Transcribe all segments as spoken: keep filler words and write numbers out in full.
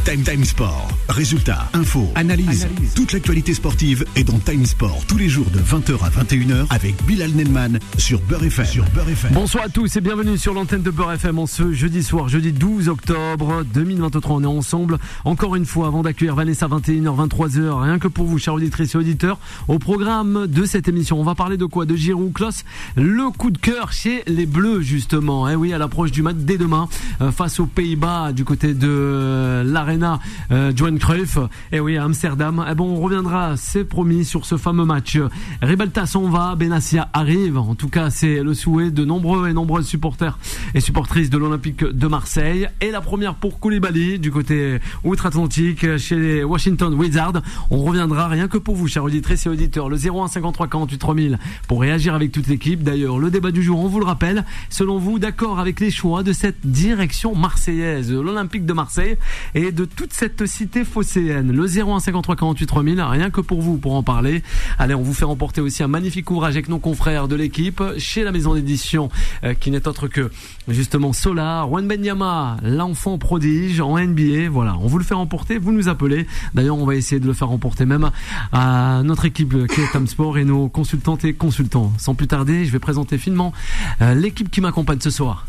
Time Time Sport. Résultats, infos, analyse. analyse. Toute l'actualité sportive est dans Time Sport tous les jours de vingt heures à vingt et une heures avec Bilal Nelman sur Beurre F M. Sur Beurre F M. Bonsoir à tous et bienvenue sur l'antenne de Beurre F M en ce jeudi soir, jeudi douze octobre deux mille vingt-trois. On est ensemble encore une fois avant d'accueillir Vanessa vingt et une heures vingt-trois heures. Rien que pour vous, chers auditrices et auditeurs, au programme de cette émission, on va parler de quoi? De Giroud, Klose, le coup de cœur chez les Bleus justement. Eh oui, à l'approche du match dès demain euh, face aux Pays-Bas du côté de euh, l'Arena euh, Johan Cruyff. Eh oui, à Amsterdam. Eh bon, on reviendra, c'est promis, sur ce fameux match. Ribalta s'en va, Benassia arrive. En tout cas, c'est le souhait de nombreux et nombreuses supporters et supportrices de l'Olympique de Marseille. Et la première pour Koulibaly du côté outre-Atlantique chez les Washington Wizards. On reviendra rien que pour vous, chers auditrices et auditeurs. Le zéro un cinquante-trois quarante-huit trois mille pour réagir avec toute l'équipe. D'ailleurs, le débat du jour, on vous le rappelle. Selon vous, d'accord avec les choix de cette direction marseillaise, de l'Olympique de Marseille et de toute cette cité phocéenne? Le zéro un cinquante-trois quarante-huit trois mille, rien que pour vous pour en parler. Allez, on vous fait remporter aussi un magnifique ouvrage avec nos confrères de l'équipe chez la maison d'édition euh, qui n'est autre que justement Solar, Wembanyama, l'enfant prodige en N B A. Voilà, on vous le fait remporter, vous nous appelez. D'ailleurs, on va essayer de le faire remporter même à notre équipe qui est Time Sport et nos consultantes et consultants. Sans plus tarder, je vais présenter finement euh, l'équipe qui m'accompagne ce soir.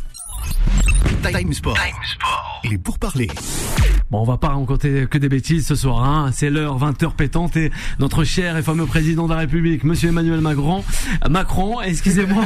Time Sport. Time Sport. Il est pour parler. Bon, on va pas raconter que des bêtises ce soir, hein. C'est l'heure, vingt heures pétante, et notre cher et fameux président de la République, monsieur Emmanuel Macron, Macron, excusez-moi,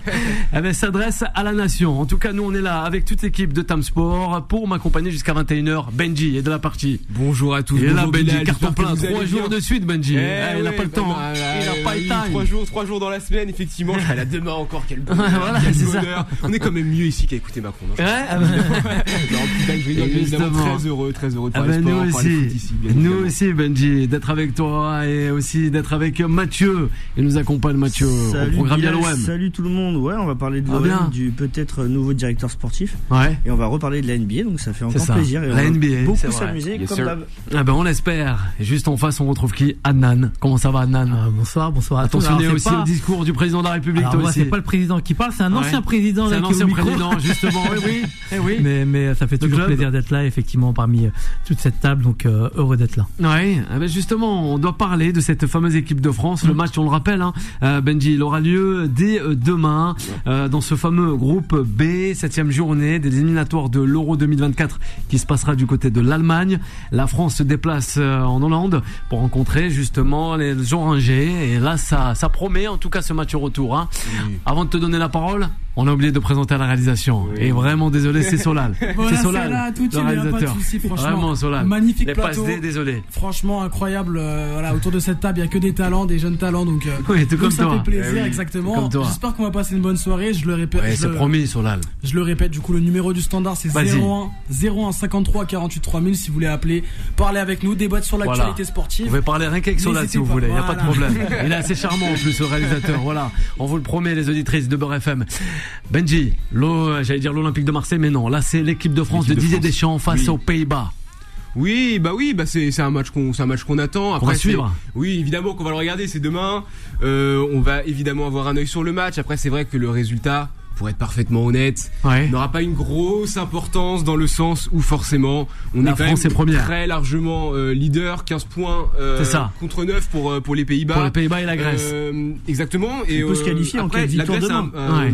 eh ben, s'adresse à la nation. En tout cas, nous, on est là avec toute l'équipe de Time Sport pour m'accompagner jusqu'à vingt et une heures. Benji est de la partie. Bonjour à tous. Il est là, Benji, Bilal, carton plein, trois jours de suite, Benji. Eh eh, il n'a ouais, pas le temps. Bah, bah, il n'a pas oui, le temps. Trois jours, trois jours dans la semaine, effectivement. À la demain encore, quel bonheur. Voilà, quel c'est bonheur. Ça. On est quand même mieux ici qu'à écouter Macron. Non, ouais, ah ben... non, putain, je vais dire, évidemment très heureux, très heureux de parler ah ben, sport, nous parler aussi, foot ici. Nous aussi, Benji, d'être avec toi et aussi d'être avec Mathieu. Il nous accompagne, Mathieu, salut, au programme de Bilal, l'O M. Salut tout le monde. Ouais, on va parler de ah, l'O M, bien. du peut-être nouveau directeur sportif. Ouais. Et on va reparler de la N B A, donc ça fait encore ça. plaisir. Et la on va N B A, beaucoup s'amuser, yes, comme d'hab. Ah ben, on l'espère. Et juste en face, on retrouve qui? Adnan. Comment ça va, Adnan? euh, Bonsoir, bonsoir à tous. Attentionné aussi pas... au discours du président de la République, Alors, toi moi, aussi. c'est pas le président qui parle, c'est un ancien ouais. président. C'est là, un qui est ancien au micro. président, justement. oui, oui. Eh oui. Mais, mais ça fait toujours club. plaisir d'être là, effectivement, parmi euh, toute cette table, donc euh, heureux d'être là. Oui, eh ben justement, on doit parler de cette fameuse équipe de France. Mmh. Le match, on le rappelle, hein, euh, Benji, il aura lieu dès euh, demain euh, dans ce fameux groupe B, septième journée des éliminatoires de l'Euro deux mille vingt-quatre qui se passera du côté de l'Allemagne. La France se déplace euh, en Hollande pour rencontrer justement les Orangers. Et là, ça, ça promet en tout cas ce match retour. Hein. Oui. Avant de te donner la parole, on a oublié de présenter à la réalisation. Oui. Et vraiment désolé, c'est Solal. Voilà, c'est Solal, c'est là, tout le réalisateur. Pas de soucis, franchement. Vraiment Solal. Magnifique les plateau. Passes, désolé. Franchement incroyable. Euh, voilà, autour de cette table, il y a que des talents, des jeunes talents, donc, euh, oui, tout donc comme ça toi. fait plaisir, eh oui, exactement. J'espère qu'on va passer une bonne soirée. Je le répète. Ouais, c'est le, promis, Solal. Je le répète. Du coup, le numéro du standard, c'est zéro un cinquante-trois quarante-huit trois mille. Si vous voulez appeler, parler avec nous, débattre sur l'actualité voilà. sportive. Vous pouvez parler rien qu'avec Solal si vous voulez. Il n'y a voilà. pas de problème. Il est assez charmant en plus, le réalisateur. Voilà. On vous le promet, les auditrices de Beurre F M. Benji, j'allais dire l'Olympique de Marseille, mais non. Là, c'est l'équipe de France l'équipe de Didier de France. Deschamps face oui. aux Pays-Bas. Oui, bah oui, bah c'est c'est un match qu'on c'est un match qu'on attend. Après, on va suivre. Oui, évidemment qu'on va le regarder. C'est demain. Euh, on va évidemment avoir un œil sur le match. Après, c'est vrai que le résultat, pour être parfaitement honnête, ouais. n'aura pas une grosse importance dans le sens où forcément on la est quand France même est première. très largement euh, leader, quinze points euh, c'est ça. contre neuf pour euh, pour les Pays-Bas. Pour les Pays-Bas et la Grèce. Euh, exactement. Et on peut euh, se qualifier après, en cas de victoire la Grèce demain. Un, un, ouais.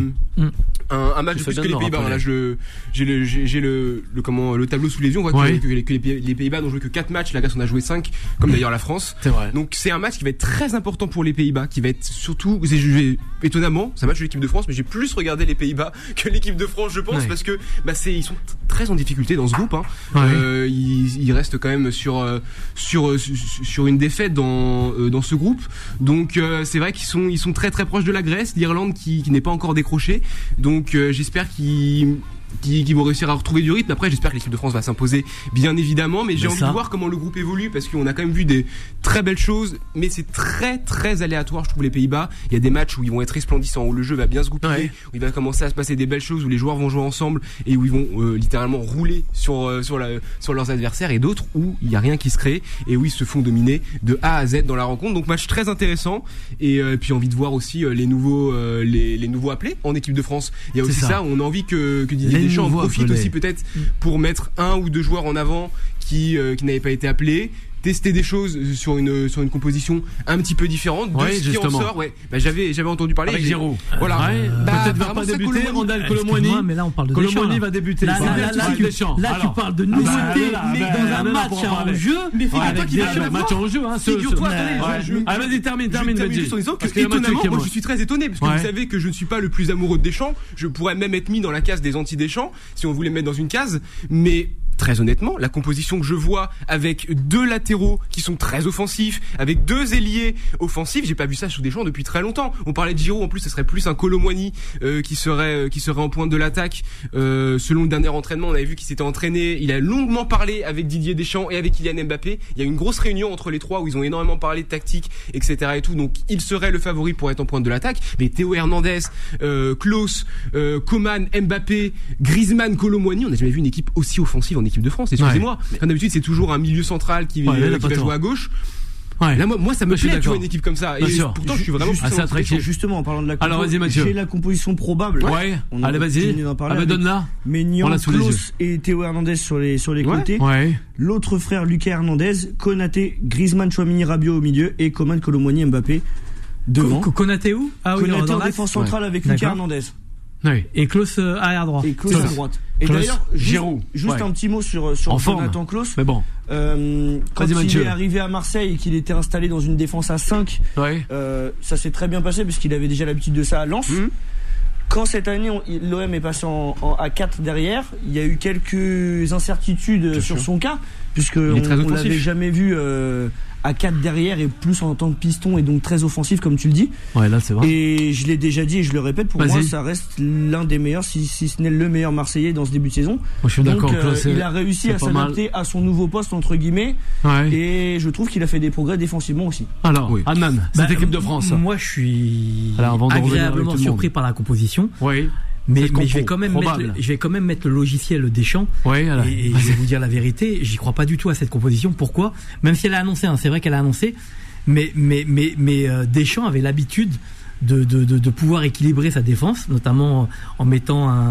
un, un match de plus que les Pays-Bas. Là, je j'ai le j'ai, j'ai le, le comment le tableau sous les yeux. On voit ouais. que, que, que les, les Pays-Bas n'ont joué que quatre matchs. La Grèce en a joué cinq, comme d'ailleurs la France. C'est vrai. Donc c'est un match qui va être très important pour les Pays-Bas, qui va être surtout, c'est, j'ai, étonnamment, c'est un match de l'équipe de France, mais j'ai plus regardé les Pays-Bas que l'équipe de France, je pense, ouais. parce que bah c'est ils sont t- très en difficulté dans ce groupe. Hein. Ouais. Euh, ils, ils restent quand même sur euh, sur euh, sur une défaite dans euh, dans ce groupe. Donc euh, c'est vrai qu'ils sont ils sont très très proches de la Grèce, l'Irlande qui qui n'est pas encore décrochée. Donc euh, j'espère qu'ils Qui, qui vont réussir à retrouver du rythme. Après, j'espère que l'équipe de France va s'imposer, bien évidemment, mais j'ai mais envie ça. de voir comment le groupe évolue, parce qu'on a quand même vu des très belles choses, mais c'est très très aléatoire, je trouve, les Pays-Bas. Il y a des matchs où ils vont être resplendissants, où le jeu va bien se goupiller, ouais. où il va commencer à se passer des belles choses, où les joueurs vont jouer ensemble et où ils vont euh, littéralement rouler sur euh, sur, la, sur leurs adversaires, et d'autres où il y a rien qui se crée et où ils se font dominer de A à Z dans la rencontre. Donc match très intéressant, et euh, puis envie de voir aussi euh, les nouveaux euh, les, les nouveaux appelés en équipe de France. Il y a aussi ça. ça, on a envie que que Didier Deschamps en nouveau profite appelé. aussi peut-être pour mettre un ou deux joueurs en avant qui euh, qui n'avaient pas été appelés. Tester des choses sur une sur une composition un petit peu différente. De Ouais, ce qui en justement. sort, ouais. Bah, j'avais j'avais entendu parler. Avec j'ai- Giroud. Voilà. Ouais, Bah, peut-être va vraiment, pas ça, débuter. Colomani. Randall Colomani. Excuse-moi, mais là on parle de Deschamps. Colomani là. va débuter. Là, C'est là, bien, là, tu là, parles tu, de Deschamps. là, tu Alors. parles de Ah bah, nouveauté là, mais bah, dans là, un là, match pour en en parler. jeu. Mais figure-toi Avec qu'il va des- y avoir- match en jeu, hein, ce- Figure-toi, ce- attendez, Ouais. je- je- Ah, vas-y, termine, Je termine, termine Benji. juste en disant que, Parce qu'il y a Mathieu étonnamment, qui est moi moi. je suis très étonné parce que Ouais. vous savez que je ne suis pas le plus amoureux de Deschamps. Je pourrais même être mis dans la case des anti-Deschamps si on voulait me mettre dans une case. Mais très honnêtement, la composition que je vois avec deux latéraux qui sont très offensifs, avec deux ailiers offensifs, j'ai pas vu ça sous Deschamps depuis très longtemps. On parlait de Giroud, en plus ce serait plus un Colomani euh, qui serait euh, qui serait en pointe de l'attaque. Euh, selon le dernier entraînement, on avait vu qu'il s'était entraîné. Il a longuement parlé avec Didier Deschamps et avec Kylian Mbappé. Il y a eu une grosse réunion entre les trois où ils ont énormément parlé de tactique, et cetera et tout. Donc il serait le favori pour être en pointe de l'attaque. Mais Théo Hernandez, euh, Klose, euh, Coman, Mbappé, Griezmann, Colomani, on n'a jamais vu une équipe aussi offensive en équipe de France. Excusez-moi. Comme d'habitude, c'est toujours un milieu central qui, Ouais, euh, là, qui pas va tort. jouer à gauche. Ouais. Là, moi, moi, ça me Moi, je suis plaît, tu vois, d'accord. une équipe comme ça. Bien Et sûr. pourtant, je suis vraiment Juste- plus assez un attractif. Deschamps. Justement, en parlant de la compo, Alors, vas-y, Mathieu. j'ai la composition probable. Ouais. On a- Allez, tu vas-y. venais d'en parler Ah bah, avec donne-la. On Maignan, l'a sous les Klose et Théo Hernandez sur les, sur les Ouais. côtés. Ouais. L'autre frère, Lucas Hernandez, Konaté, Griezmann, Chouamini, Rabiot au milieu et Coman, Colomani, Mbappé devant. Ko- Konaté où Ah oui, Konaté dans en l'axe. défense centrale avec D'accord. Lucas Hernandez Oui. Et Klose euh, arrière droit. et Klose à Klose. droite. Et Klose, d'ailleurs, juste, Giroud. juste Ouais. un petit mot sur, sur En forme. Jonathan Klose. Mais bon. Euh, quand Vas-y, il Mathieu. est arrivé à Marseille et qu'il était installé dans une défense à cinq, Ouais. euh, ça s'est très bien passé parce qu'il avait déjà l'habitude de ça à Lens. Mhm. Quand cette année on- il- l'O M est passé en, en A quatre derrière, il y a eu quelques incertitudes Bien sur sûr. son cas, puisque est on, très on offensif. l'avait jamais vu euh, à quatre derrière et plus en tant que piston et donc très offensif comme tu le dis. Ouais, là, c'est vrai. Et je l'ai déjà dit et je le répète, pour Vas-y. moi ça reste l'un des meilleurs, si, si ce n'est le meilleur Marseillais dans ce début de saison. Moi, je suis Donc d'accord. euh, Klose, c'est- il a réussi c'est à pas mal. s'adapter à son nouveau poste entre guillemets Ouais. et je trouve qu'il a fait des progrès défensivement aussi. Alors, Oui. Annan, cette Bah, équipe de France. Moi, je suis Alors, avant de revenir avec agréablement tout le monde. surpris par la composition. Oui. Mais, Cette mais je vais compo, quand même mettre, probable. le- je vais quand même mettre le logiciel Deschamps. Oui, alors. Et, et je vais vous dire la vérité, j'y crois pas du tout à cette composition. Pourquoi? Même si elle a annoncé, hein, c'est vrai qu'elle a annoncé, mais mais mais mais euh, Deschamps avait l'habitude de, de de de pouvoir équilibrer sa défense, notamment en mettant un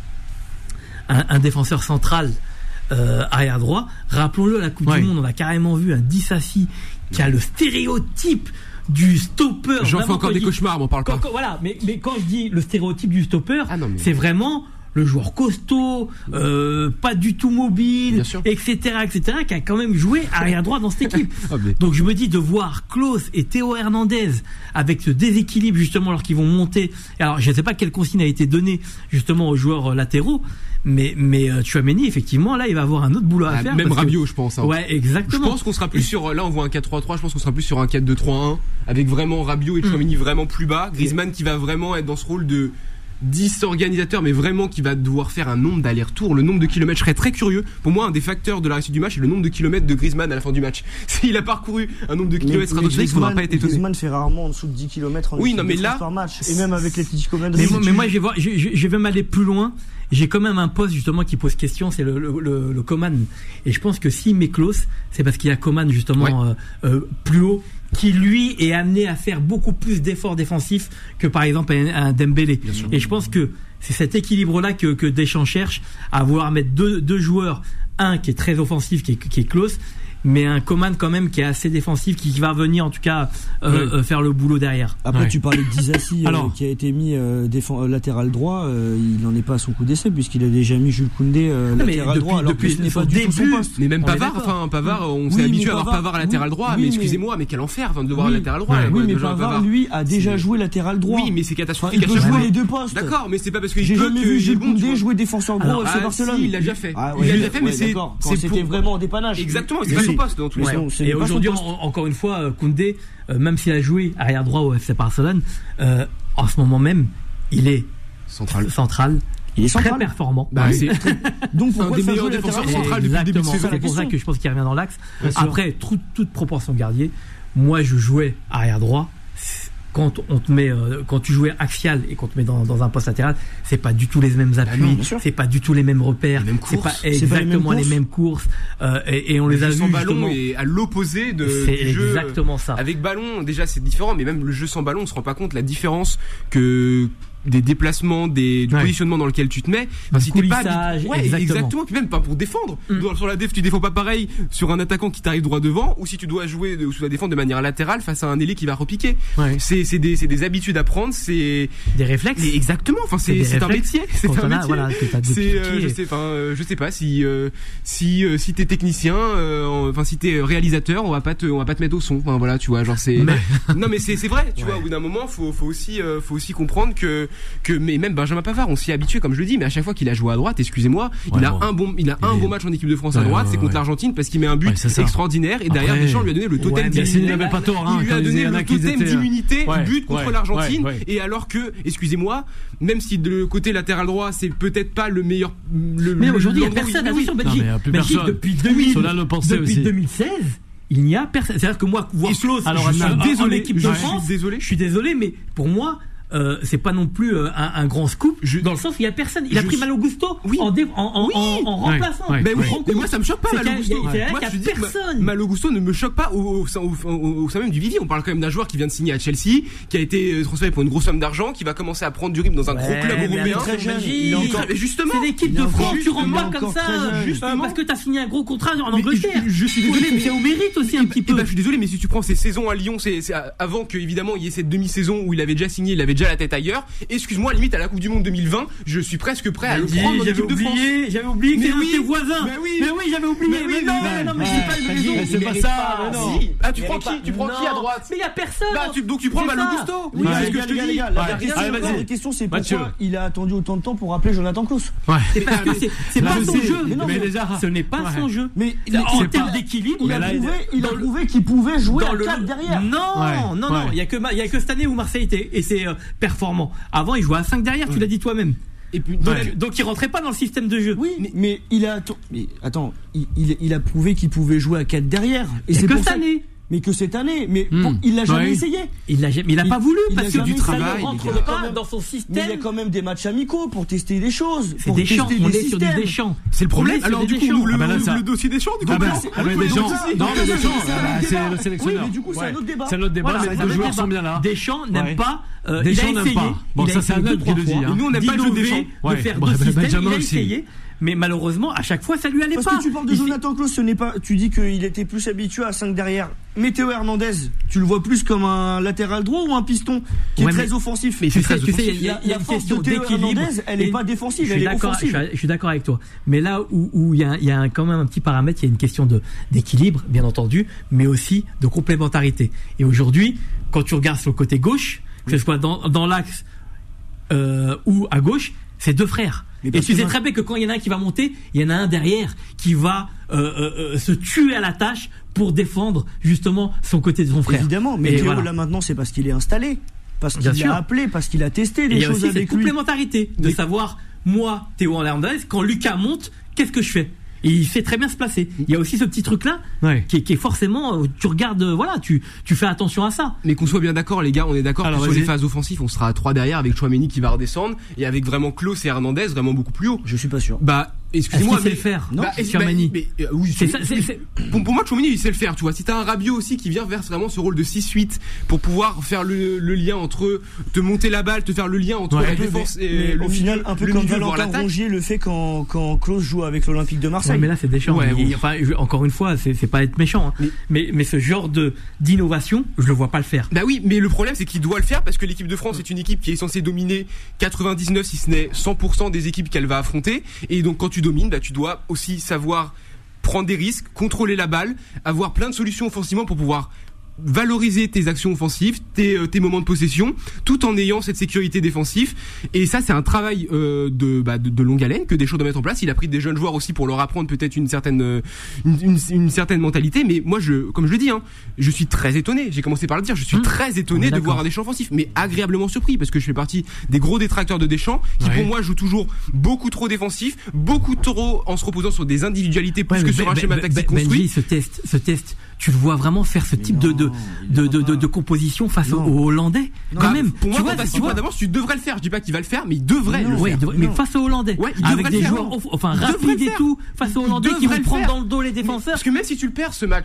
un, un défenseur central euh, arrière droit. Rappelons-le, à la Coupe Ouais. du Monde, on a carrément vu un Dissassi qui a le stéréotype du stopper. J'en fais Vraiment, encore quand des je dis- cauchemars, m'en parle quand- pas. quand- voilà, mais, mais quand je dis le stéréotype du stopper, Ah non, mais- c'est vraiment le joueur costaud, euh, pas du tout mobile, Bien sûr. et cetera, et cetera, qui a quand même joué arrière droit dans cette équipe. Ah, mais- Donc je me dis de voir Klose et Théo Hernandez avec ce déséquilibre justement alors qu'ils vont monter. Alors je ne sais pas quelle consigne a été donnée justement aux joueurs euh, latéraux, mais mais euh, Tchouaméni effectivement là il va avoir un autre boulot à Ah, faire. même parce que- Rabiot, je pense. hein. Ouais, Je exactement. pense qu'on sera plus sur, là on voit un quatre trois trois, je pense qu'on sera plus sur un quatre deux trois un, avec vraiment Rabiot et Tchouaméni vraiment plus bas, Griezmann qui va vraiment être dans ce rôle de dix organisateurs, mais vraiment qui va devoir faire un nombre d'allers-retours, le nombre de kilomètres. Je serais très curieux. Pour moi, un des facteurs de la réussite du match, c'est le nombre de kilomètres de Griezmann à la fin du match. S'il a parcouru un nombre de kilomètres stratosphérique, il faudra pas être étonné. Griezmann fait rarement en dessous de dix kilomètres en Oui, équipe non, mais de là- France par match et même avec l'Atlético Madrid. Mais, moi- mais moi, je vais, voir, je, je- je vais même aller plus loin. J'ai quand même un poste justement qui pose question, c'est le, le, le, le Coman. Et je pense que s'il met Klose, c'est parce qu'il y a Coman justement euh, euh, plus haut, qui lui est amené à faire beaucoup plus d'efforts défensifs que par exemple un, un Dembélé. Et je pense que c'est cet équilibre-là que, que Deschamps cherche, à vouloir mettre deux, deux joueurs, un qui est très offensif, qui est, qui est Klose, mais un Coman quand même qui est assez défensif, qui va venir en tout cas euh, Oui. euh, faire le boulot derrière. Après, Ouais. tu parlais de Dizassi euh, Alors. qui a été mis euh, défend- euh, latéral droit. euh, il n'en est pas à son coup d'essai puisqu'il a déjà mis Jules Koundé euh, Non, mais latéral depuis- droit. Alors depuis que ce n'est son pas du tout son début, poste. Mais même On est Pavard, d'accord. enfin Pavard, on Oui, s'est mais habitué à avoir Pavard- Pavard à latéral droit, oui, mais mais- excusez-moi, mais quel enfer enfin, de devoir Oui. un latéral droit. Ouais, là, oui, de mais jouer Pavard, Pavard. lui, a déjà C'est- joué latéral droit. Oui, mais c'est Enfin, catastrophique il à peut chaque jouer fois. les deux postes. D'accord, mais c'est pas parce qu'il J'ai peut jamais qu'il vu est Jules bon, tu Koundé vois. jouer défenseur gros Alors, au F C Ah, Barcelone. si, il l'a déjà fait. Ah, Il ouais, l'a déjà fait, mais ouais, c'est d'accord. Quand c'est c'était pour- vraiment en dépannage. Exactement, c'est Mais pas son si. poste dans tous les Ouais. cas. Non, ce Et n'est pas son aujourd'hui, poste. en- encore une fois, euh, Koundé, euh, même s'il a joué arrière droit au F C Barcelone, euh, en ce moment même, il est Central. central, Il est très central. performant. Bah, c'est Donc un pourquoi des le faire meilleurs jouer défenseurs latéral droit central depuis le début de Exactement. saison. C'est pour ça question. que je pense qu'il revient dans l'axe. Bien sûr. Après, toute, toute proportion gardée, moi je jouais arrière droit. Quand on te met, euh, quand tu jouais axial et qu'on te met dans, dans un poste latéral, c'est pas du tout les mêmes appuis, non, bien sûr. c'est pas du tout les mêmes repères, Les mêmes c'est pas courses. C'est pas les mêmes exactement les courses. mêmes courses, euh, et, et on les a Le jeu sans vus ballon justement. est à l'opposé de C'est du jeu. exactement ça. Avec ballon, déjà c'est différent, mais même le jeu sans ballon, on se rend pas compte la différence que des déplacements, des du Ouais. positionnement dans lequel tu te mets. Enfin, si t'es pas coulissage, ouais, exactement. exactement. Puis même pas pour défendre. Mm. Dans- Sur la déf, tu défends pas pareil sur un attaquant qui t'arrive droit devant, ou si tu dois jouer de, ou tu dois défendre de manière latérale face à un ailier qui va repiquer. Ouais. C'est c'est des c'est des habitudes à prendre. C'est Des réflexes. mais exactement. Enfin, C'est c'est des c'est un réflexes. métier. C'est Quand un on a- métier. voilà, que t'as de C'est, euh, piquer. je sais, enfin, euh, je sais pas si euh, si euh, si t'es technicien, euh, en- enfin si t'es réalisateur, on va pas te on va pas te mettre au son. Enfin voilà, tu vois, genre c'est. Mais- Non mais c'est c'est vrai, tu Ouais. vois. Au bout d'un moment, faut faut aussi euh, faut aussi comprendre que que mais même Benjamin Pavard, on s'y est habitué, comme je le dis, mais à chaque fois qu'il a joué à droite, excusez-moi, Ouais, il a bon. un bon il a un Il est- bon match en équipe de France à Ouais, droite, ouais, c'est contre ouais. l'Argentine parce qu'il met un but Ouais, c'est ça. extraordinaire et derrière Après- Deschamps lui a donné le totem Ouais, mais Yacine d'immunité. n'avait pas tort, hein. Il lui quand a donné il y en le a qui totem étaient- d'immunité, Ouais, but contre ouais, l'Argentine. ouais, ouais. Et alors que, excusez-moi, même si de le côté latéral droit, c'est peut-être pas le meilleur. Le, Mais le- aujourd'hui, il n'y a l'endroit où personne. mais Ah oui, sur Non, Belgique. mais il y a plus Belgique, personne. depuis deux mille, Cela le pensait depuis aussi. deux mille seize, il n'y a personne. C'est-à-dire que moi, voir Et- Klose, alors, je suis attends, en- en désolé, équipe de je France, suis désolé. je suis désolé, mais pour moi, euh, c'est pas non plus euh, un, un grand scoop, Je- dans le sens où il n'y a personne. Il a je pris suis- Malo Gusto Oui. en, dé- en, en, Oui. en, en Ouais, remplaçant. ouais. Ben oui, Tu te rends mais compte moi ça me choque pas, C'est Malo qu'il y a- Gusto. il y a- c'est là Moi, qu'il y a je dis que personne. Malo Gusto ne me choque pas au, au, au, au, au sein même du vivier. On parle quand même d'un joueur qui vient de signer à Chelsea, qui a été transféré pour une grosse somme d'argent, qui va commencer à prendre du rythme dans un gros Ouais, club mais européen. attention, très jeune, Belgique. il est encore- Mais justement, C'est l'équipe il est de encore- France, tu rentres il est pas comme encore ça, très jeune. euh, Justement. parce que t'as signé un gros contrat en Mais Angleterre. je, je suis désolé, mais C'est au mérite aussi un Eh petit ben, peu. je suis désolé, mais si tu prends ces saisons à Lyon, c'est c'est avant que évidemment il y ait cette demi-saison où il avait déjà signé, il avait déjà la tête ailleurs. Excuse-moi, limite à la Coupe du Monde deux mille vingt, je suis presque prêt à le Dis, prendre en J'avais équipe de France. oublié, j'avais oublié que Mais c'était un de oui, tes voisins. mais oui. Mais oui, j'avais oublié. Mais oui, Mais non, mais mais non, mais ouais, c'est pas une Freddy, raison. mais Il c'est pas mérite ça, mais non. Si. Ah, tu Il prends mérite qui pas- Tu prends qui à Non. droite Mais il y a personne. Bah, tu- donc tu prends C'est Malo ça. Gusto. Oui, Oui, mais c'est ce les que gars, je te les gars, dis. les gars, la Ouais. vraie question, Allez, la vas-y. vraie question, c'est Mathieu. pourquoi il a attendu autant de temps pour rappeler Jonathan Klaus. Ouais. C'est parce que c'est c'est Là pas aussi. son jeu. Mais non, mais mais- déjà, Ce n'est pas ouais. son jeu. Mais En il- termes il- d'équilibre, il a là, prouvé, il a dans le- prouvé qu'il pouvait jouer dans à le quatre derrière. Non, Ouais, non, non. ouais. Il y a que Ma- il y a que cette année où Marseille était et c'est euh, performant. Avant, il jouait à cinq derrière. Tu l'as dit toi-même. Et puis, Donc, ouais. donc il rentrait pas dans le système de jeu. Oui, mais il a atten- mais attends, il, il, il a prouvé qu'il pouvait jouer à quatre derrière. Et Et c'est que pour cette ça. année. Mais que cette année, mais Hmm. bon, il l'a jamais Ouais. essayé. Il l'a jamais- il a Il- pas voulu il a parce que jamais du essayé. travail les ne rentre gars. pas dans son Mais il y système. a quand même des matchs amicaux pour tester des choses. C'est pour des champs. tester On des est sur du systèmes. Deschamps. C'est le problème. On est sur Alors des du coup, Deschamps. le, Ah bah là, le- ça- le dossier des champs, du coup, Ah bah, comment ah bah, Oui, Deschamps, aussi. non, mais c'est Deschamps, un ah bah, autre c'est débat. le sélectionneur. Oui, mais du coup, c'est Ouais. un autre débat. C'est notre débat, Voilà, mais c'est les un joueurs autre sont débat. bien là. Deschamps n'aime Ouais. pas. euh, Deschamps il a n'aime essayé. pas. Bon, il a ça, c'est essayé un deux, autre trois qui le dit, fois hein. Et nous, on n'aime pas le jeu d'innover, Deschamps. de Ouais. faire Bon, deux bah, systèmes. Benjamin Il a aussi. essayé. Mais malheureusement, à chaque fois, ça lui allait Parce pas. que tu parles de Il- Jonathan Klaus, ce n'est pas. Tu dis qu'il était plus habitué à cinq derrière. Mais Théo Hernandez, tu le vois plus comme un latéral droit ou un piston qui Ouais, est mais- très offensif. Mais tu sais, tu sais, il y a- il y a, La- il y a la une force question de Théo d'équilibre. Hernandez, elle est Et pas défensive, je elle suis est d'accord, offensive. Je suis, je suis d'accord avec toi. Mais là où où il y a, il y a un- quand même un petit paramètre, il y a une question de d'équilibre, bien entendu, mais aussi de complémentarité. Et aujourd'hui, quand tu regardes sur le côté gauche, que ce soit dans, dans l'axe euh, ou à gauche, c'est deux frères. Mais Et parce tu que sais moi- très bien que quand il y en a un qui va monter, il y en a un derrière qui va euh, euh, euh, se tuer à la tâche pour défendre justement son côté de son frère. Évidemment, mais Et Théo voilà. là maintenant, c'est parce qu'il est installé. Parce Bien qu'il sûr. a appelé, parce qu'il a testé Et des il y a choses aussi cette avec lui. complémentarité de Mais- savoir, moi, Théo Hernandez, quand Lucas monte, qu'est-ce que je fais? Et il sait très bien se placer. Il y a aussi ce petit truc-là Ouais. qui, est- qui est forcément, euh, tu regardes, euh, voilà, tu, tu fais attention à ça. Mais qu'on soit bien d'accord, les gars, on est d'accord que Alors, sur vas-y. les phases offensives, on sera à trois derrière avec Chouameni qui va redescendre et avec vraiment Klaus et Hernandez vraiment beaucoup plus haut. Je suis pas sûr. Bah, Est-ce excusez-moi, qu'il sait mais le faire? bah, Non, est-ce- Chouameni. bah, mais, euh, oui, C'est c'est- ça, c'est- c'est- Pour, pour moi, Chouameni, il sait le faire, tu vois. Si t'as un Rabiot aussi qui vient faire vraiment ce rôle de six huit pour pouvoir faire le, le lien entre te monter la balle, te faire le lien entre Ouais, la mais- défense et Mais le au final, milieu- un peu le comme milieu, voire Valentin l'attaque. Rongier le fait quand, quand Klaus joue avec l'Olympique de Ouais, Marseille. mais là, c'est Deschamps. Ouais, Il- bon. enfin, je- encore une fois, c'est c'est pas être méchant, hein. Mais- mais, mais ce genre de d'innovation, je le vois pas le faire. Bah oui, mais le problème c'est qu'il doit le faire parce que l'équipe de France est une équipe qui est censée dominer quatre-vingt-dix-neuf si ce n'est cent pour cent des équipes qu'elle va affronter et donc quand tu domines, bah tu dois aussi savoir prendre des risques, contrôler la balle, avoir plein de solutions offensivement pour pouvoir valoriser tes actions offensives, tes, euh, tes moments de possession, tout en ayant cette sécurité défensive. Et ça, c'est un travail euh, de, bah, de, de longue haleine que Deschamps doit mettre en place. Il a pris des jeunes joueurs aussi pour leur apprendre peut-être une certaine, euh, une, une, une certaine mentalité. Mais moi, je, comme je le dis, hein, je suis très étonné. J'ai commencé par le dire. Je suis Mmh. très On étonné est de d'accord. voir un Deschamps offensif, mais agréablement surpris parce que je fais partie des gros détracteurs de Deschamps, qui Ouais. pour moi joue toujours beaucoup trop défensif, beaucoup trop en se reposant sur des individualités plus Ouais, que mais sur Ben- un schéma Ben- tactique Ben- construit. Benji, ce test, ce test, tu le vois vraiment faire ce type de de, non, il de, le de, fera de, pas. de composition face aux, Non. aux Hollandais, Bah, quand même. Pour moi, tu vois, quand t'as tu six points vois, d'avance, tu devrais le faire. Je dis pas qu'il va le faire, mais il devrait Non, le ouais, faire. il devrait- mais Non. face aux Hollandais, Ouais, il avec devrait des le faire. joueurs, off- enfin Il devrait rapides le et faire. tout, face aux Il Hollandais qui devrait vont le prendre faire. dans le dos les défenseurs. Parce que même si tu le perds ce match,